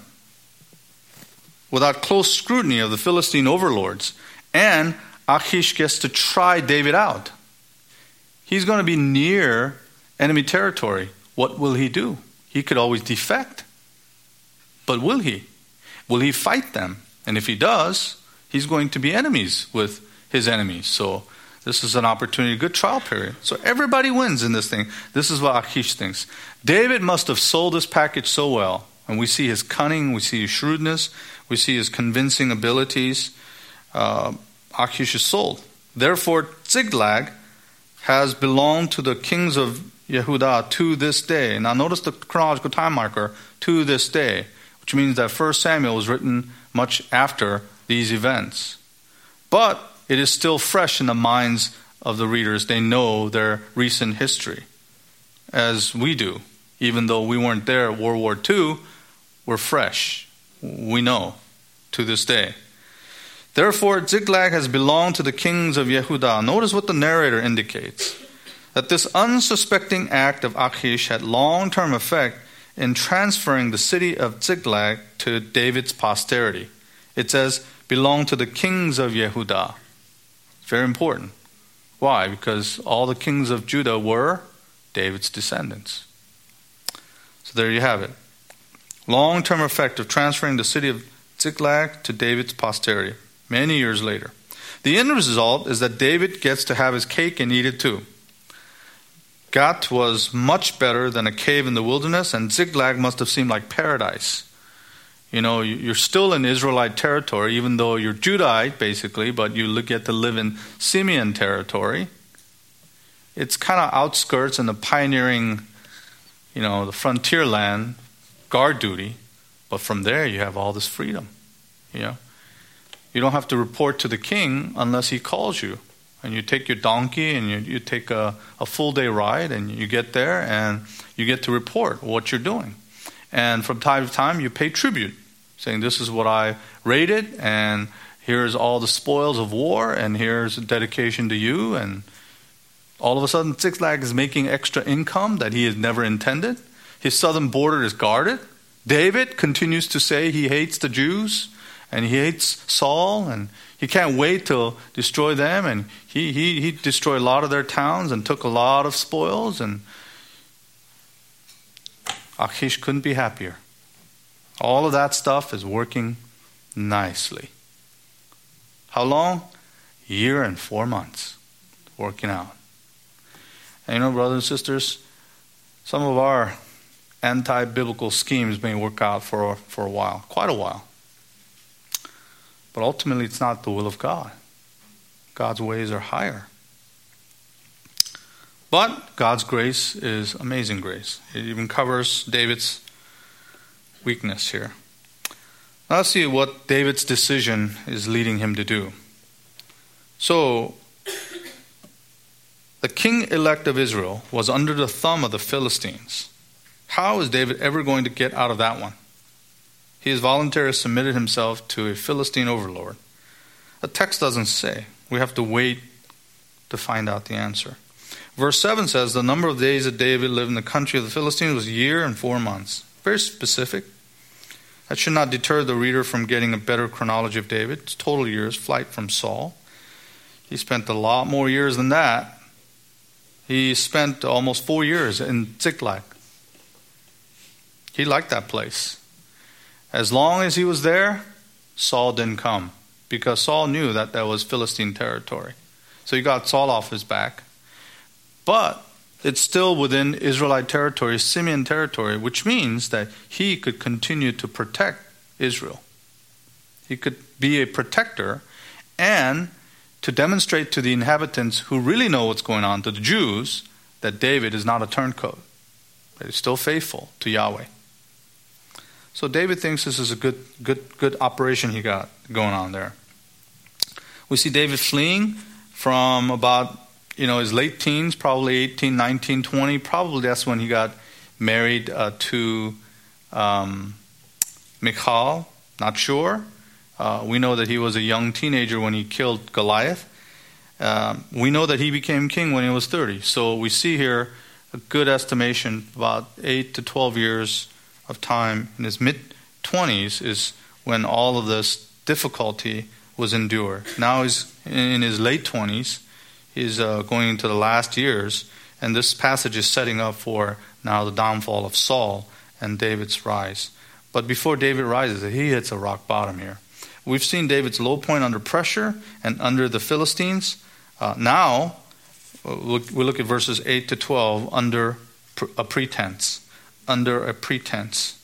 without close scrutiny of the Philistine overlords. And Achish gets to try David out. He's going to be near enemy territory. What will he do? He could always defect. But will he? Will he fight them? And if he does, he's going to be enemies with his enemies. So this is an opportunity, a good trial period. So everybody wins in this thing. This is what Achish thinks. David must have sold this package so well. And we see his cunning, we see his shrewdness, we see his convincing abilities. Achish is sold. Therefore, Ziklag has belonged to the kings of Yehudah to this day. Now notice the chronological time marker, to this day, which means that 1 Samuel was written much after these events. But it is still fresh in the minds of the readers. They know their recent history, as we do. Even though we weren't there at World War II, we're fresh. We know to this day. Therefore, Ziklag has belonged to the kings of Yehudah. Notice what the narrator indicates. That this unsuspecting act of Achish had long-term effect in transferring the city of Ziklag to David's posterity. It says, belonged to the kings of Yehudah. It's very important. Why? Because all the kings of Judah were David's descendants. So there you have it. Long-term effect of transferring the city of Ziklag to David's posterity. Many years later. The end result is that David gets to have his cake and eat it too. Gath was much better than a cave in the wilderness, and Ziklag must have seemed like paradise. You know, you're still in Israelite territory, even though you're Judahite, basically, but you get to live in Simeon territory. It's kind of outskirts and the pioneering, the frontier land, guard duty. But from there, you have all this freedom. You don't have to report to the king unless he calls you. And you take your donkey and you take a full day ride and you get there and you get to report what you're doing. And from time to time you pay tribute, saying this is what I raided and here's all the spoils of war and here's a dedication to you. And all of a sudden Ziklag is making extra income that he has never intended. His southern border is guarded. David continues to say he hates the Jews and he hates Saul and he can't wait to destroy them, and he destroyed a lot of their towns and took a lot of spoils, and Achish couldn't be happier. All of that stuff is working nicely. How long? A year and 4 months. Working out. And brothers and sisters, some of our anti-biblical schemes may work out for a while, quite a while. But ultimately, it's not the will of God. God's ways are higher. But God's grace is amazing grace. It even covers David's weakness here. Now let's see what David's decision is leading him to do. So, the king-elect of Israel was under the thumb of the Philistines. How is David ever going to get out of that one? He has voluntarily submitted himself to a Philistine overlord. The text doesn't say. We have to wait to find out the answer. Verse 7 says, the number of days that David lived in the country of the Philistines was a year and 4 months. Very specific. That should not deter the reader from getting a better chronology of David. It's total years, flight from Saul. He spent a lot more years than that. He spent almost 4 years in Ziklag. He liked that place. As long as he was there, Saul didn't come, because Saul knew that that was Philistine territory. So he got Saul off his back. But it's still within Israelite territory, Simeon territory, which means that he could continue to protect Israel. He could be a protector, and to demonstrate to the inhabitants who really know what's going on, to the Jews, that David is not a turncoat, that he's still faithful to Yahweh. So David thinks this is a good operation he got going on there. We see David fleeing from about his late teens, probably 18, 19, 20. Probably that's when he got married to Michal. Not sure. We know that he was a young teenager when he killed Goliath. We know that he became king when he was 30. So we see here a good estimation, about 8 to 12 years of time. In his mid-20s is when all of this difficulty was endured. Now he's in his late 20s. He's going into the last years. And this passage is setting up for now the downfall of Saul and David's rise. But before David rises, he hits a rock bottom here. We've seen David's low point under pressure and under the Philistines. Now, we look at verses 8 to 12 under a pretense. Under a pretense.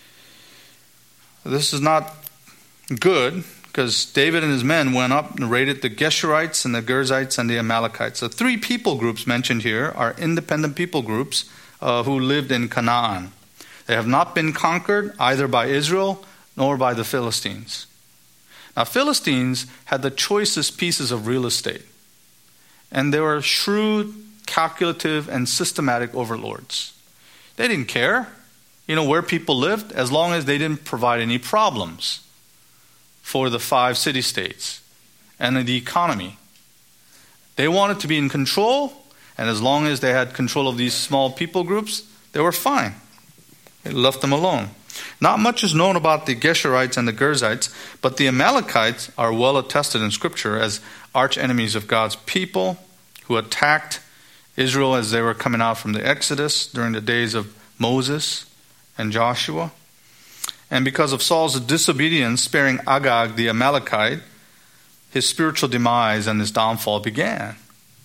This is not good, because David and his men went up and raided the Geshurites and the Girzites and the Amalekites. The 3 people groups mentioned here are independent people groups who lived in Canaan. They have not been conquered either by Israel nor by the Philistines. Now, Philistines had the choicest pieces of real estate, and they were shrewd, calculative, and systematic overlords. They didn't care, where people lived, as long as they didn't provide any problems for the 5 city-states and the economy. They wanted to be in control, and as long as they had control of these small people groups, they were fine. They left them alone. Not much is known about the Geshurites and the Girzites, but the Amalekites are well attested in Scripture as arch enemies of God's people who attacked Israel as they were coming out from the Exodus during the days of Moses and Joshua. And because of Saul's disobedience, sparing Agag the Amalekite, his spiritual demise and his downfall began.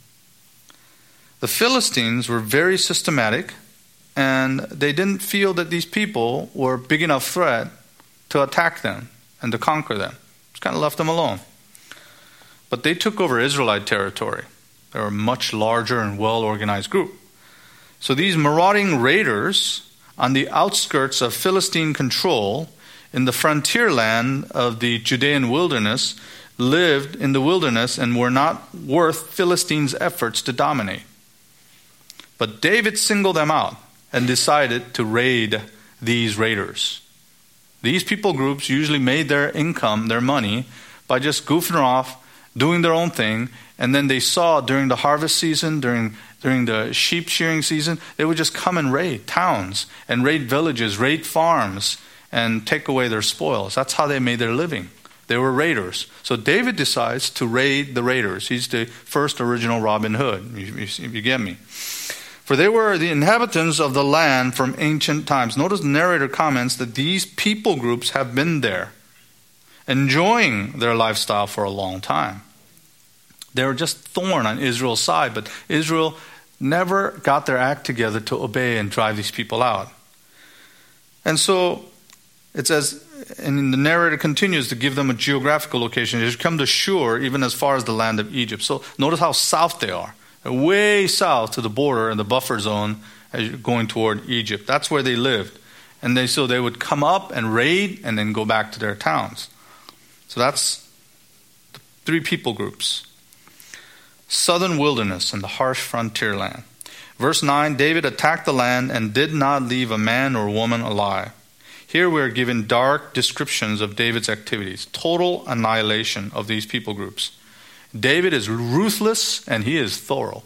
The Philistines were very systematic, and they didn't feel that these people were a big enough threat to attack them and to conquer them. Just kind of left them alone. But they took over Israelite territory. They were a much larger and well-organized group. So these marauding raiders on the outskirts of Philistine control in the frontier land of the Judean wilderness lived in the wilderness and were not worth Philistines' efforts to dominate. But David singled them out and decided to raid these raiders. These people groups usually made their income, their money, by just goofing off, doing their own thing, and then they saw during the harvest season, during the sheep shearing season, they would just come and raid towns and raid villages, raid farms, and take away their spoils. That's how they made their living. They were raiders. So David decides to raid the raiders. He's the first original Robin Hood, you get me. For they were the inhabitants of the land from ancient times. Notice the narrator comments that these people groups have been there, enjoying their lifestyle for a long time. They were just thorn on Israel's side, but Israel never got their act together to obey and drive these people out. And so it says, and the narrator continues to give them a geographical location. They should come to Shur, even as far as the land of Egypt. So notice how south they are. way south to the border in the buffer zone as you're going toward Egypt. That's where they lived. And so they would come up and raid and then go back to their towns. So that's the three people groups. Southern wilderness and the harsh frontier land. Verse 9, David attacked the land and did not leave a man or woman alive. Here we are given dark descriptions of David's activities. Total annihilation of these people groups. David is ruthless and he is thorough.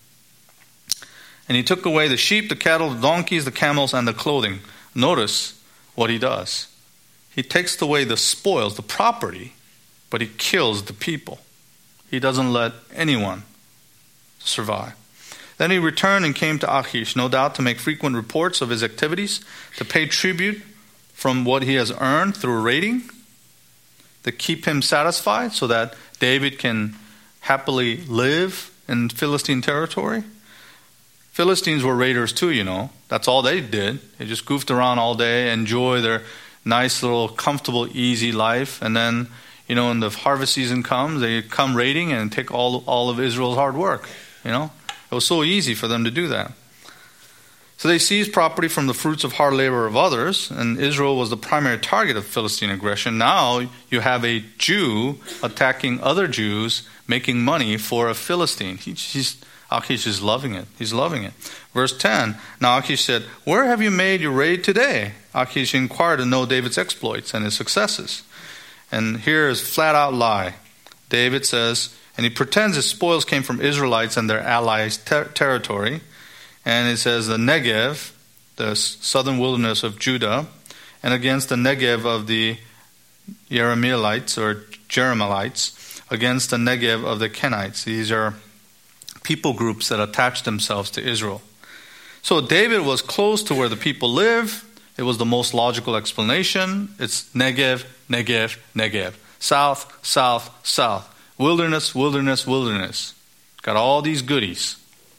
And he took away the sheep, the cattle, the donkeys, the camels, and the clothing. Notice what he does. He takes away the spoils, the property, but he kills the people. He doesn't let anyone survive. Then he returned and came to Achish, no doubt to make frequent reports of his activities, to pay tribute from what he has earned through raiding, to keep him satisfied so that David can happily live in Philistine territory. Philistines were raiders too, you know. That's all they did. They just goofed around all day, enjoy their nice little comfortable, easy life. And then, you know, when the harvest season comes, they come raiding and take all of Israel's hard work, you know. It was so easy for them to do that. So they seized property from the fruits of hard labor of others, and Israel was the primary target of Philistine aggression. Now you have a Jew attacking other Jews, making money for a Philistine. Achish is loving it. He's loving it. Verse 10, now Achish said, "Where have you made your raid today?" Achish inquired to know David's exploits and his successes. And here is flat out lie. David says, and he pretends his spoils came from Israelites and their allies' territory. And it says the Negev, the southern wilderness of Judah, and against the Negev of the Jerahmeelites or Jerahmeelites, against the Negev of the Kenites. These are people groups that attach themselves to Israel. So David was close to where the people live. It was the most logical explanation. It's Negev, Negev, Negev. South, south, south. Wilderness, wilderness, wilderness. Got all these goodies.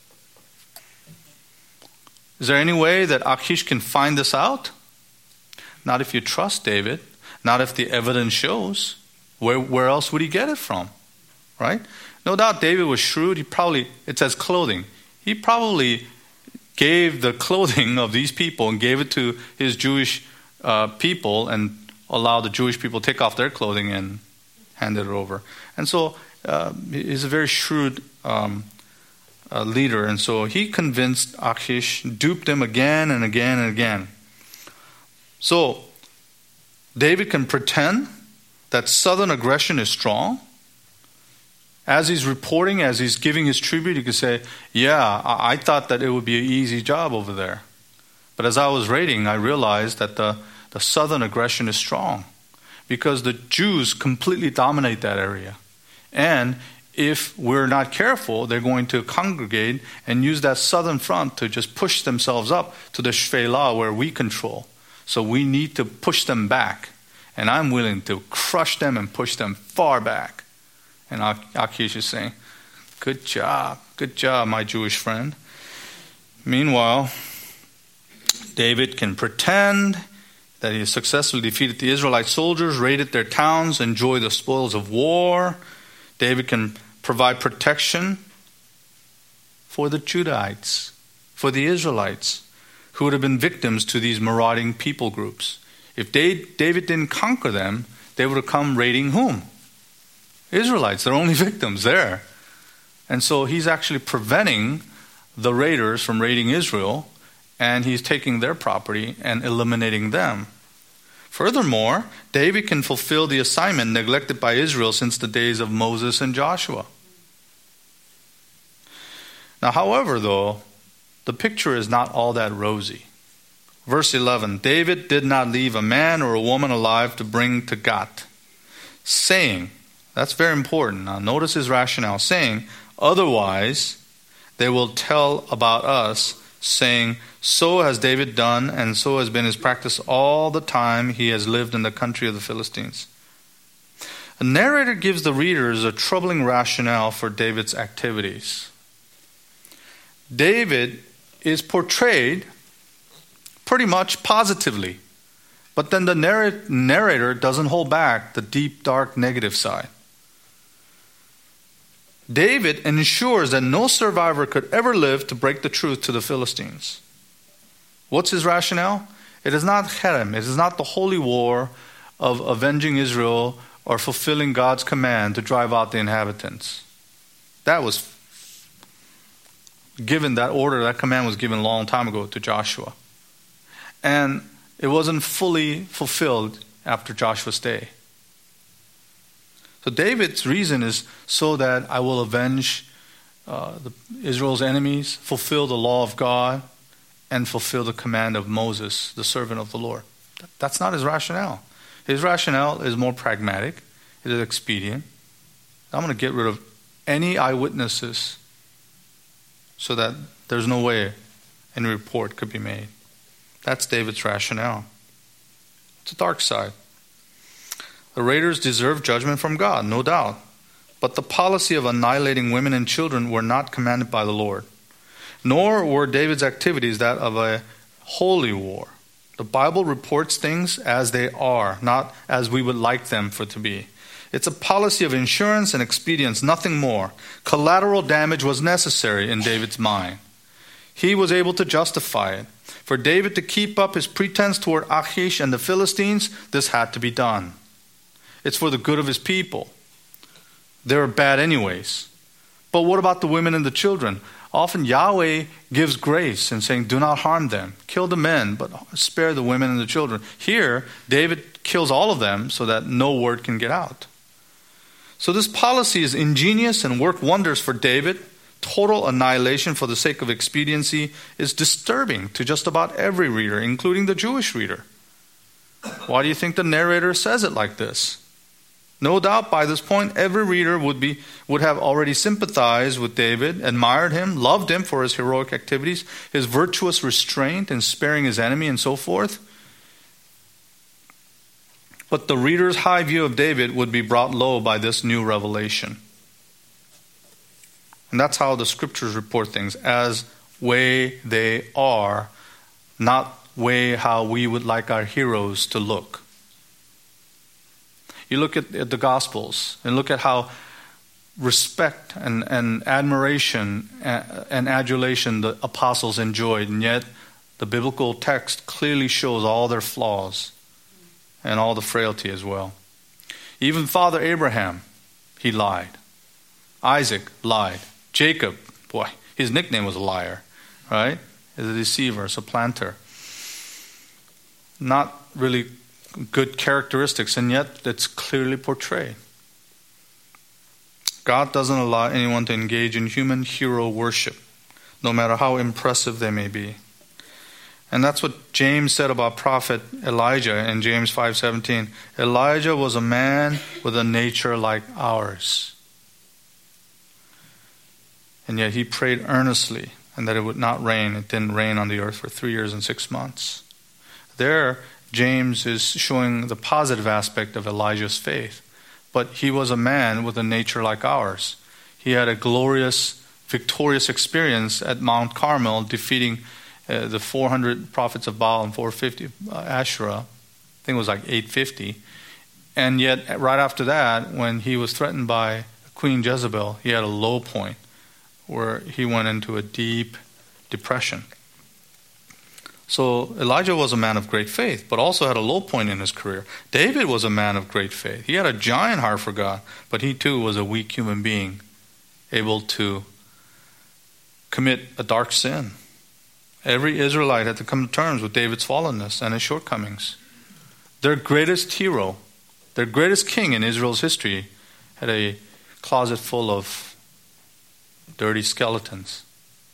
Is there any way that Achish can find this out? Not if you trust David. Not if the evidence shows. Where else would he get it from? Right? No doubt David was shrewd. It says clothing. He probably gave the clothing of these people and gave it to his Jewish people and allowed the Jewish people to take off their clothing and handed it over. And so he's a very shrewd leader. And so he convinced Achish, duped him again and again and again. So David can pretend that southern aggression is strong. As he's reporting, as he's giving his tribute, he could say, yeah, I thought that it would be an easy job over there. But as I was raiding, I realized that the southern aggression is strong because the Jews completely dominate that area. And if we're not careful, they're going to congregate and use that southern front to just push themselves up to the Shephelah where we control. So we need to push them back. And I'm willing to crush them and push them far back. And Achish is saying, good job, my Jewish friend. Meanwhile, David can pretend that he has successfully defeated the Israelite soldiers, raided their towns, enjoyed the spoils of war. David can provide protection for the Judahites, for the Israelites, who would have been victims to these marauding people groups. If David didn't conquer them, they would have come raiding whom? Israelites, they're only victims there. And so he's actually preventing the raiders from raiding Israel, and he's taking their property and eliminating them. Furthermore, David can fulfill the assignment neglected by Israel since the days of Moses and Joshua. Now, however, though, the picture is not all that rosy. Verse 11, David did not leave a man or a woman alive to bring to Gath, saying, that's very important. Now, notice his rationale, saying, otherwise, they will tell about us, saying, so has David done, and so has been his practice all the time he has lived in the country of the Philistines. The narrator gives the readers a troubling rationale for David's activities. David is portrayed pretty much positively, but then the narrator doesn't hold back the deep, dark, negative side. David ensures that no survivor could ever live to break the truth to the Philistines. What's his rationale? It is not Herem. It is not the holy war of avenging Israel or fulfilling God's command to drive out the inhabitants. That was given, that order, that command was given a long time ago to Joshua. And it wasn't fully fulfilled after Joshua's day. So David's reason is so that I will avenge Israel's enemies, fulfill the law of God, and fulfill the command of Moses, the servant of the Lord. That's not his rationale. His rationale is more pragmatic. It is expedient. I'm going to get rid of any eyewitnesses so that there's no way any report could be made. That's David's rationale. It's a dark side. The raiders deserve judgment from God, no doubt. But the policy of annihilating women and children were not commanded by the Lord. Nor were David's activities that of a holy war. The Bible reports things as they are, not as we would like them for to be. It's a policy of insurance and expedience, nothing more. Collateral damage was necessary in David's mind. He was able to justify it. For David to keep up his pretense toward Achish and the Philistines, this had to be done. It's for the good of his people. They were bad anyways. But what about the women and the children? Often Yahweh gives grace in saying, do not harm them. Kill the men, but spare the women and the children. Here, David kills all of them so that no word can get out. So this policy is ingenious and worked wonders for David. Total annihilation for the sake of expediency is disturbing to just about every reader, including the Jewish reader. Why do you think the narrator says it like this? No doubt by this point, every reader would have already sympathized with David, admired him, loved him for his heroic activities, his virtuous restraint in sparing his enemy, and so forth. But the reader's high view of David would be brought low by this new revelation. And that's how the scriptures report things, as way they are, not way how we would like our heroes to look. You look at the Gospels and look at how respect and admiration and adulation the apostles enjoyed, and yet the biblical text clearly shows all their flaws and all the frailty as well. Even Father Abraham, he lied. Isaac lied. Jacob, boy, his nickname was a liar, right? As a deceiver, a supplanter. Not really good characteristics, and yet it's clearly portrayed. God doesn't allow anyone to engage in human hero worship, no matter how impressive they may be. And that's what James said about prophet Elijah in James 5:17. Elijah was a man with a nature like ours. And yet he prayed earnestly, and that it would not rain. It didn't rain on the earth for 3 years and 6 months. There, James is showing the positive aspect of Elijah's faith. But he was a man with a nature like ours. He had a glorious, victorious experience at Mount Carmel, defeating the 400 prophets of Baal and 450 Asherah. I think it was like 850. And yet, right after that, when he was threatened by Queen Jezebel, he had a low point where he went into a deep depression. So Elijah was a man of great faith, but also had a low point in his career. David was a man of great faith. He had a giant heart for God, but he too was a weak human being, able to commit a dark sin. Every Israelite had to come to terms with David's fallenness and his shortcomings. Their greatest hero, their greatest king in Israel's history, had a closet full of dirty skeletons.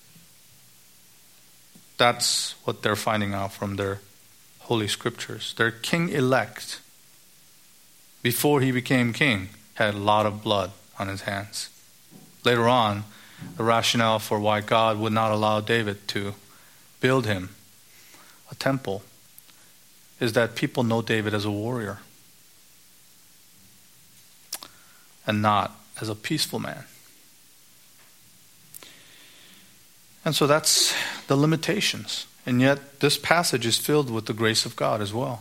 That's what they're finding out from their holy scriptures. Their king-elect, before he became king, had a lot of blood on his hands. Later on, the rationale for why God would not allow David to build him a temple is that people know David as a warrior and not as a peaceful man. And so that's the limitations. And yet this passage is filled with the grace of God as well.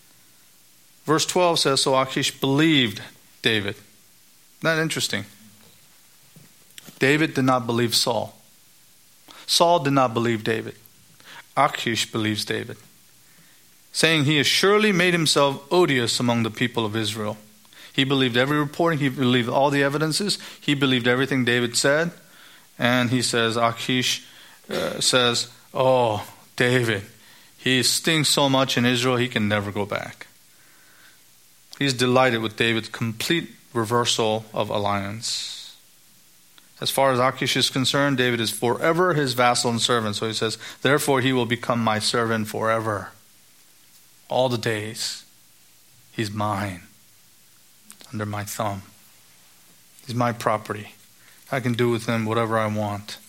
Verse 12 says, so Achish believed David. Isn't that interesting? David did not believe Saul. Saul did not believe David. Achish believes David, saying he has surely made himself odious among the people of Israel. He believed every reporting. He believed all the evidences. He believed everything David said. And he says, Achish says, oh, David, he stings so much in Israel, he can never go back. He's delighted with David's complete reversal of alliance. As far as Achish is concerned, David is forever his vassal and servant. So he says, therefore he will become my servant forever. All the days. He's mine. Under my thumb. He's my property. I can do with him whatever I want.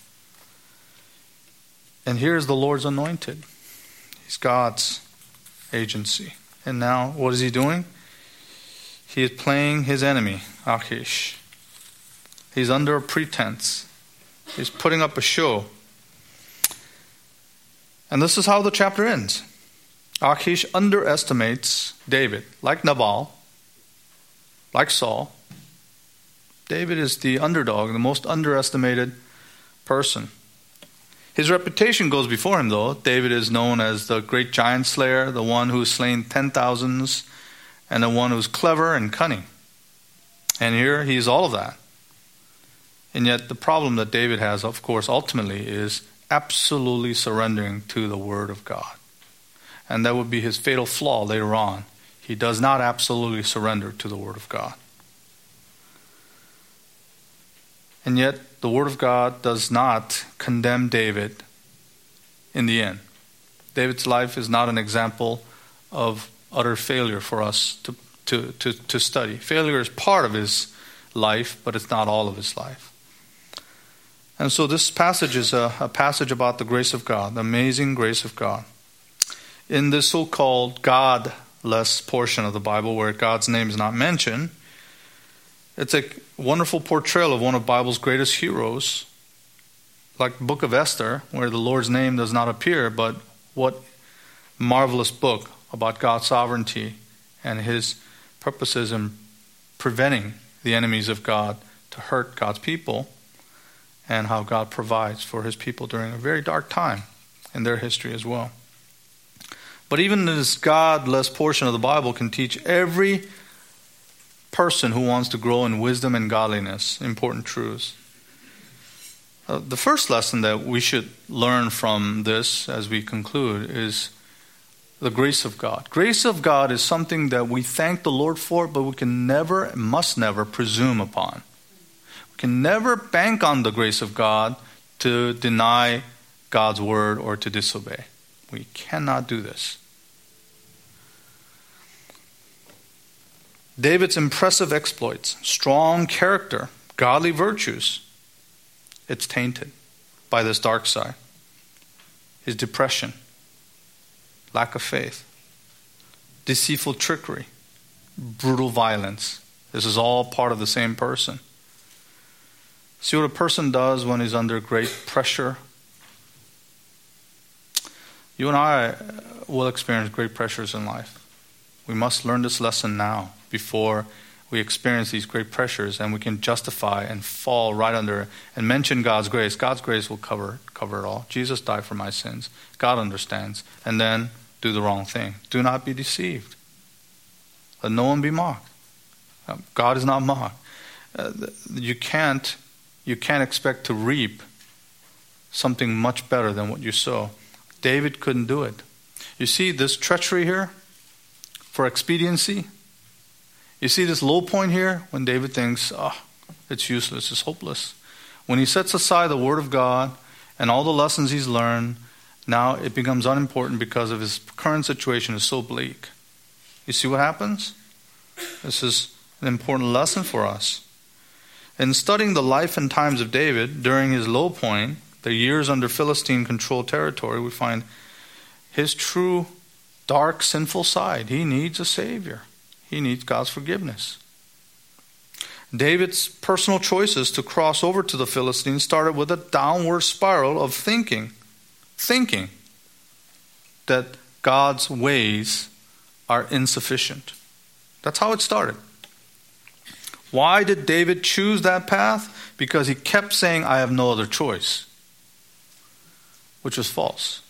And here's the Lord's anointed. He's God's agency. And now, what is he doing? He is playing his enemy, Achish. He's under a pretense. He's putting up a show. And this is how the chapter ends. Achish underestimates David, like Nabal, like Saul. David is the underdog, the most underestimated person. His reputation goes before him, though. David is known as the great giant slayer, the one who's slain 10,000s, and the one who's clever and cunning. And here he's all of that. And yet the problem that David has, of course, ultimately is absolutely surrendering to the Word of God. And that would be his fatal flaw later on. He does not absolutely surrender to the Word of God. And yet, the Word of God does not condemn David in the end. David's life is not an example of utter failure for us to study. Failure is part of his life, but it's not all of his life. And so this passage is a passage about the grace of God, the amazing grace of God. In this so-called godless portion of the Bible, where God's name is not mentioned, it's a wonderful portrayal of one of the Bible's greatest heroes, like the book of Esther, where the Lord's name does not appear, but what marvelous book about God's sovereignty and his purposes in preventing the enemies of God to hurt God's people, and how God provides for his people during a very dark time in their history as well. But even this godless portion of the Bible can teach every person who wants to grow in wisdom and godliness important truths. The first lesson that we should learn from this as we conclude is the grace of God. Grace of God is something that we thank the Lord for, but we can never, must never presume upon. We can never bank on the grace of God to deny God's word or to disobey. We cannot do this. David's impressive exploits, strong character, godly virtues, it's tainted by this dark side. His depression, lack of faith, deceitful trickery, brutal violence. This is all part of the same person. See what a person does when he's under great pressure? You and I will experience great pressures in life. We must learn this lesson now before we experience these great pressures and we can justify and fall right under and mention God's grace. God's grace will cover it all. Jesus died for my sins. God understands. And then do the wrong thing. Do not be deceived. Let no one be mocked. God is not mocked. You can't expect to reap something much better than what you sow. David couldn't do it. You see this treachery here for expediency? You see this low point here when David thinks, it's useless, it's hopeless. When he sets aside the Word of God and all the lessons he's learned, now it becomes unimportant because of his current situation is so bleak. You see what happens? This is an important lesson for us. In studying the life and times of David during his low point, the years under Philistine-controlled territory, we find his true, dark, sinful side. He needs a Savior. He needs God's forgiveness. David's personal choices to cross over to the Philistines started with a downward spiral of thinking that God's ways are insufficient. That's how it started. Why did David choose that path? Because he kept saying, I have no other choice, which was false.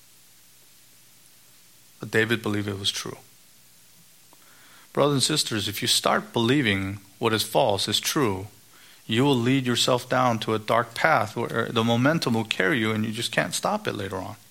But David believed it was true. Brothers and sisters, if you start believing what is false is true, you will lead yourself down to a dark path where the momentum will carry you and you just can't stop it later on.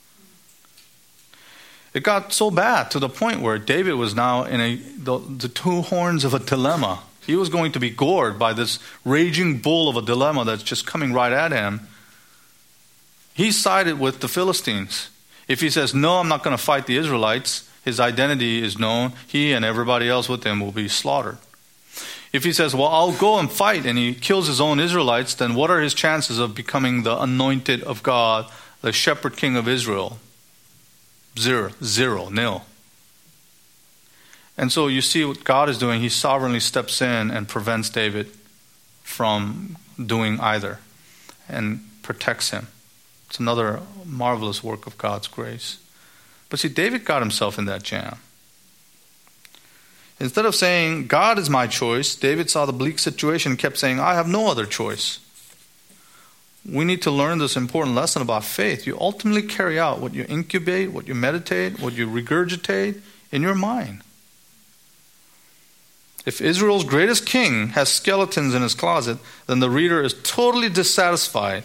It got so bad to the point where David was now in the two horns of a dilemma. He was going to be gored by this raging bull of a dilemma that's just coming right at him. He sided with the Philistines. If he says, no, I'm not going to fight the Israelites, his identity is known. He and everybody else with him will be slaughtered. If he says, well, I'll go and fight, and he kills his own Israelites, then what are his chances of becoming the anointed of God, the shepherd king of Israel? Zero, nil. And so you see what God is doing. He sovereignly steps in and prevents David from doing either and protects him. It's another marvelous work of God's grace. But see, David got himself in that jam. Instead of saying, God is my choice, David saw the bleak situation and kept saying, I have no other choice. We need to learn this important lesson about faith. You ultimately carry out what you incubate, what you meditate, what you regurgitate in your mind. If Israel's greatest king has skeletons in his closet, then the reader is totally dissatisfied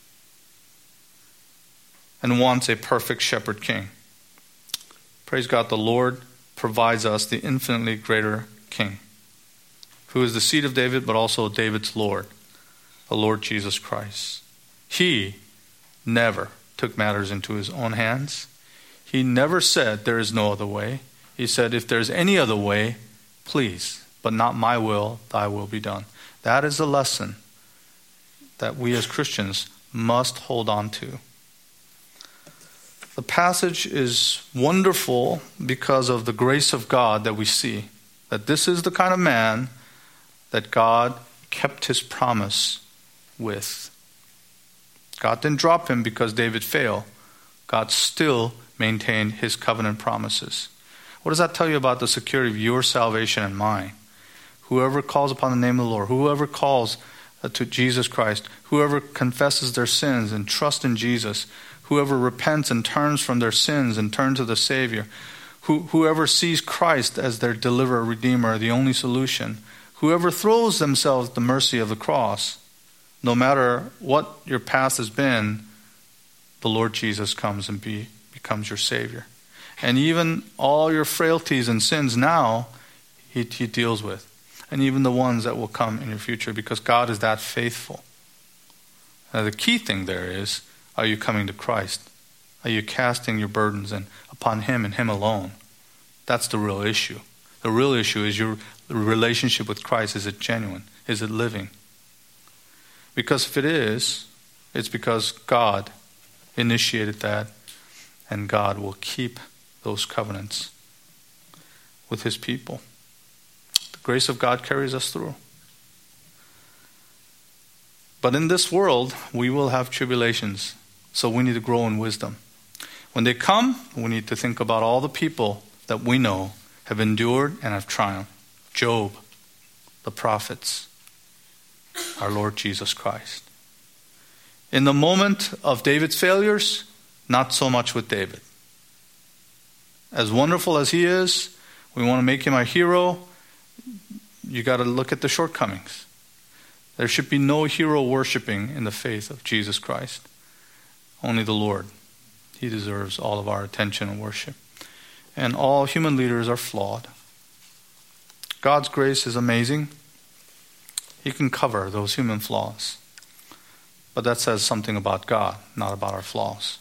and wants a perfect shepherd king. Praise God, the Lord provides us the infinitely greater king, who is the seed of David, but also David's Lord, the Lord Jesus Christ. He never took matters into his own hands. He never said, there is no other way. He said, if there's any other way, please, but not my will, thy will be done. That is a lesson that we as Christians must hold on to. The passage is wonderful because of the grace of God that we see. That this is the kind of man that God kept his promise with. God didn't drop him because David failed. God still maintained his covenant promises. What does that tell you about the security of your salvation and mine? Whoever calls upon the name of the Lord, whoever calls to Jesus Christ, whoever confesses their sins and trusts in Jesus, whoever repents and turns from their sins and turns to the Savior, whoever sees Christ as their deliverer, redeemer, the only solution, whoever throws themselves at the mercy of the cross, no matter what your past has been, the Lord Jesus comes and becomes your Savior. And even all your frailties and sins now, He deals with. And even the ones that will come in your future, because God is that faithful. Now, the key thing there is, are you coming to Christ? Are you casting your burdens upon Him and Him alone? That's the real issue. The real issue is your relationship with Christ. Is it genuine? Is it living? Because if it is, it's because God initiated that, and God will keep those covenants with His people. The grace of God carries us through. But in this world, we will have tribulations, so we need to grow in wisdom. When they come, we need to think about all the people that we know have endured and have triumphed. Job, the prophets, our Lord Jesus Christ. In the moment of David's failures, not so much with David. As wonderful as he is, we want to make him our hero. You got to look at the shortcomings. There should be no hero worshiping in the faith of Jesus Christ. Only the Lord. He deserves all of our attention and worship. And all human leaders are flawed. God's grace is amazing. He can cover those human flaws. But that says something about God, not about our flaws.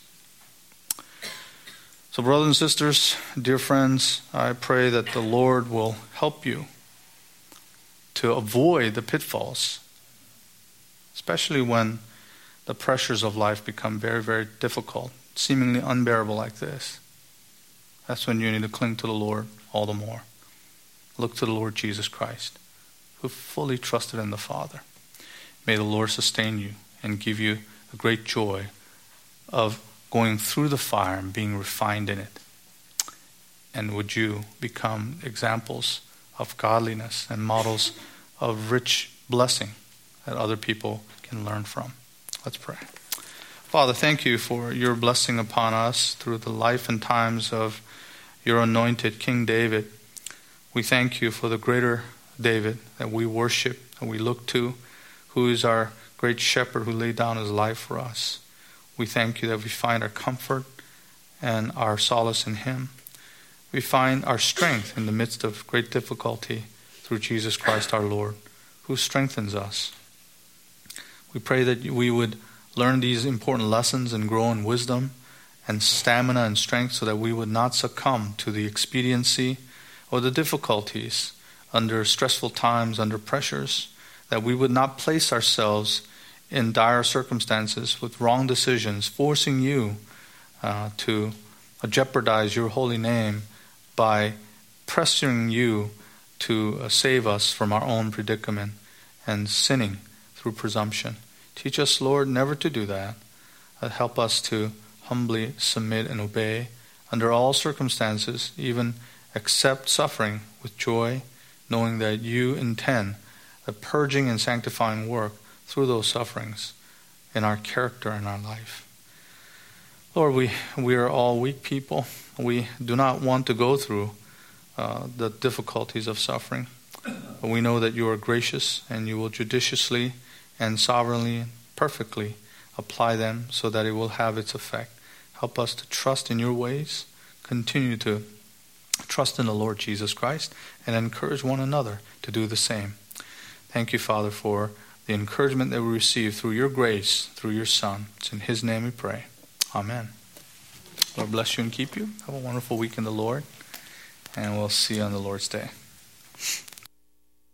So brothers and sisters, dear friends, I pray that the Lord will help you to avoid the pitfalls, especially when the pressures of life become very, very difficult, seemingly unbearable like this. That's when you need to cling to the Lord all the more. Look to the Lord Jesus Christ, who fully trusted in the Father. May the Lord sustain you and give you a great joy of going through the fire and being refined in it. And would you become examples of godliness and models of rich blessing that other people can learn from. Let's pray. Father, thank you for your blessing upon us through the life and times of your anointed King David. We thank you for the greater David that we worship and we look to, who is our great shepherd who laid down his life for us. We thank you that we find our comfort and our solace in him. We find our strength in the midst of great difficulty through Jesus Christ our Lord, who strengthens us. We pray that we would learn these important lessons and grow in wisdom and stamina and strength so that we would not succumb to the expediency or the difficulties under stressful times, under pressures, that we would not place ourselves in dire circumstances with wrong decisions, forcing you to jeopardize your holy name by pressing you to save us from our own predicament and sinning through presumption. Teach us, Lord, never to do that. Help us to humbly submit and obey under all circumstances, even accept suffering with joy, knowing that you intend a purging and sanctifying work through those sufferings in our character and our life. Lord, we are all weak people. We do not want to go through the difficulties of suffering. But we know that you are gracious and you will judiciously and sovereignly and perfectly apply them so that it will have its effect. Help us to trust in your ways, continue to trust in the Lord Jesus Christ, and encourage one another to do the same. Thank you, Father, for the encouragement that we receive through your grace, through your Son. It's in his name we pray. Amen. Lord bless you and keep you. Have a wonderful week in the Lord, and we'll see you on the Lord's Day.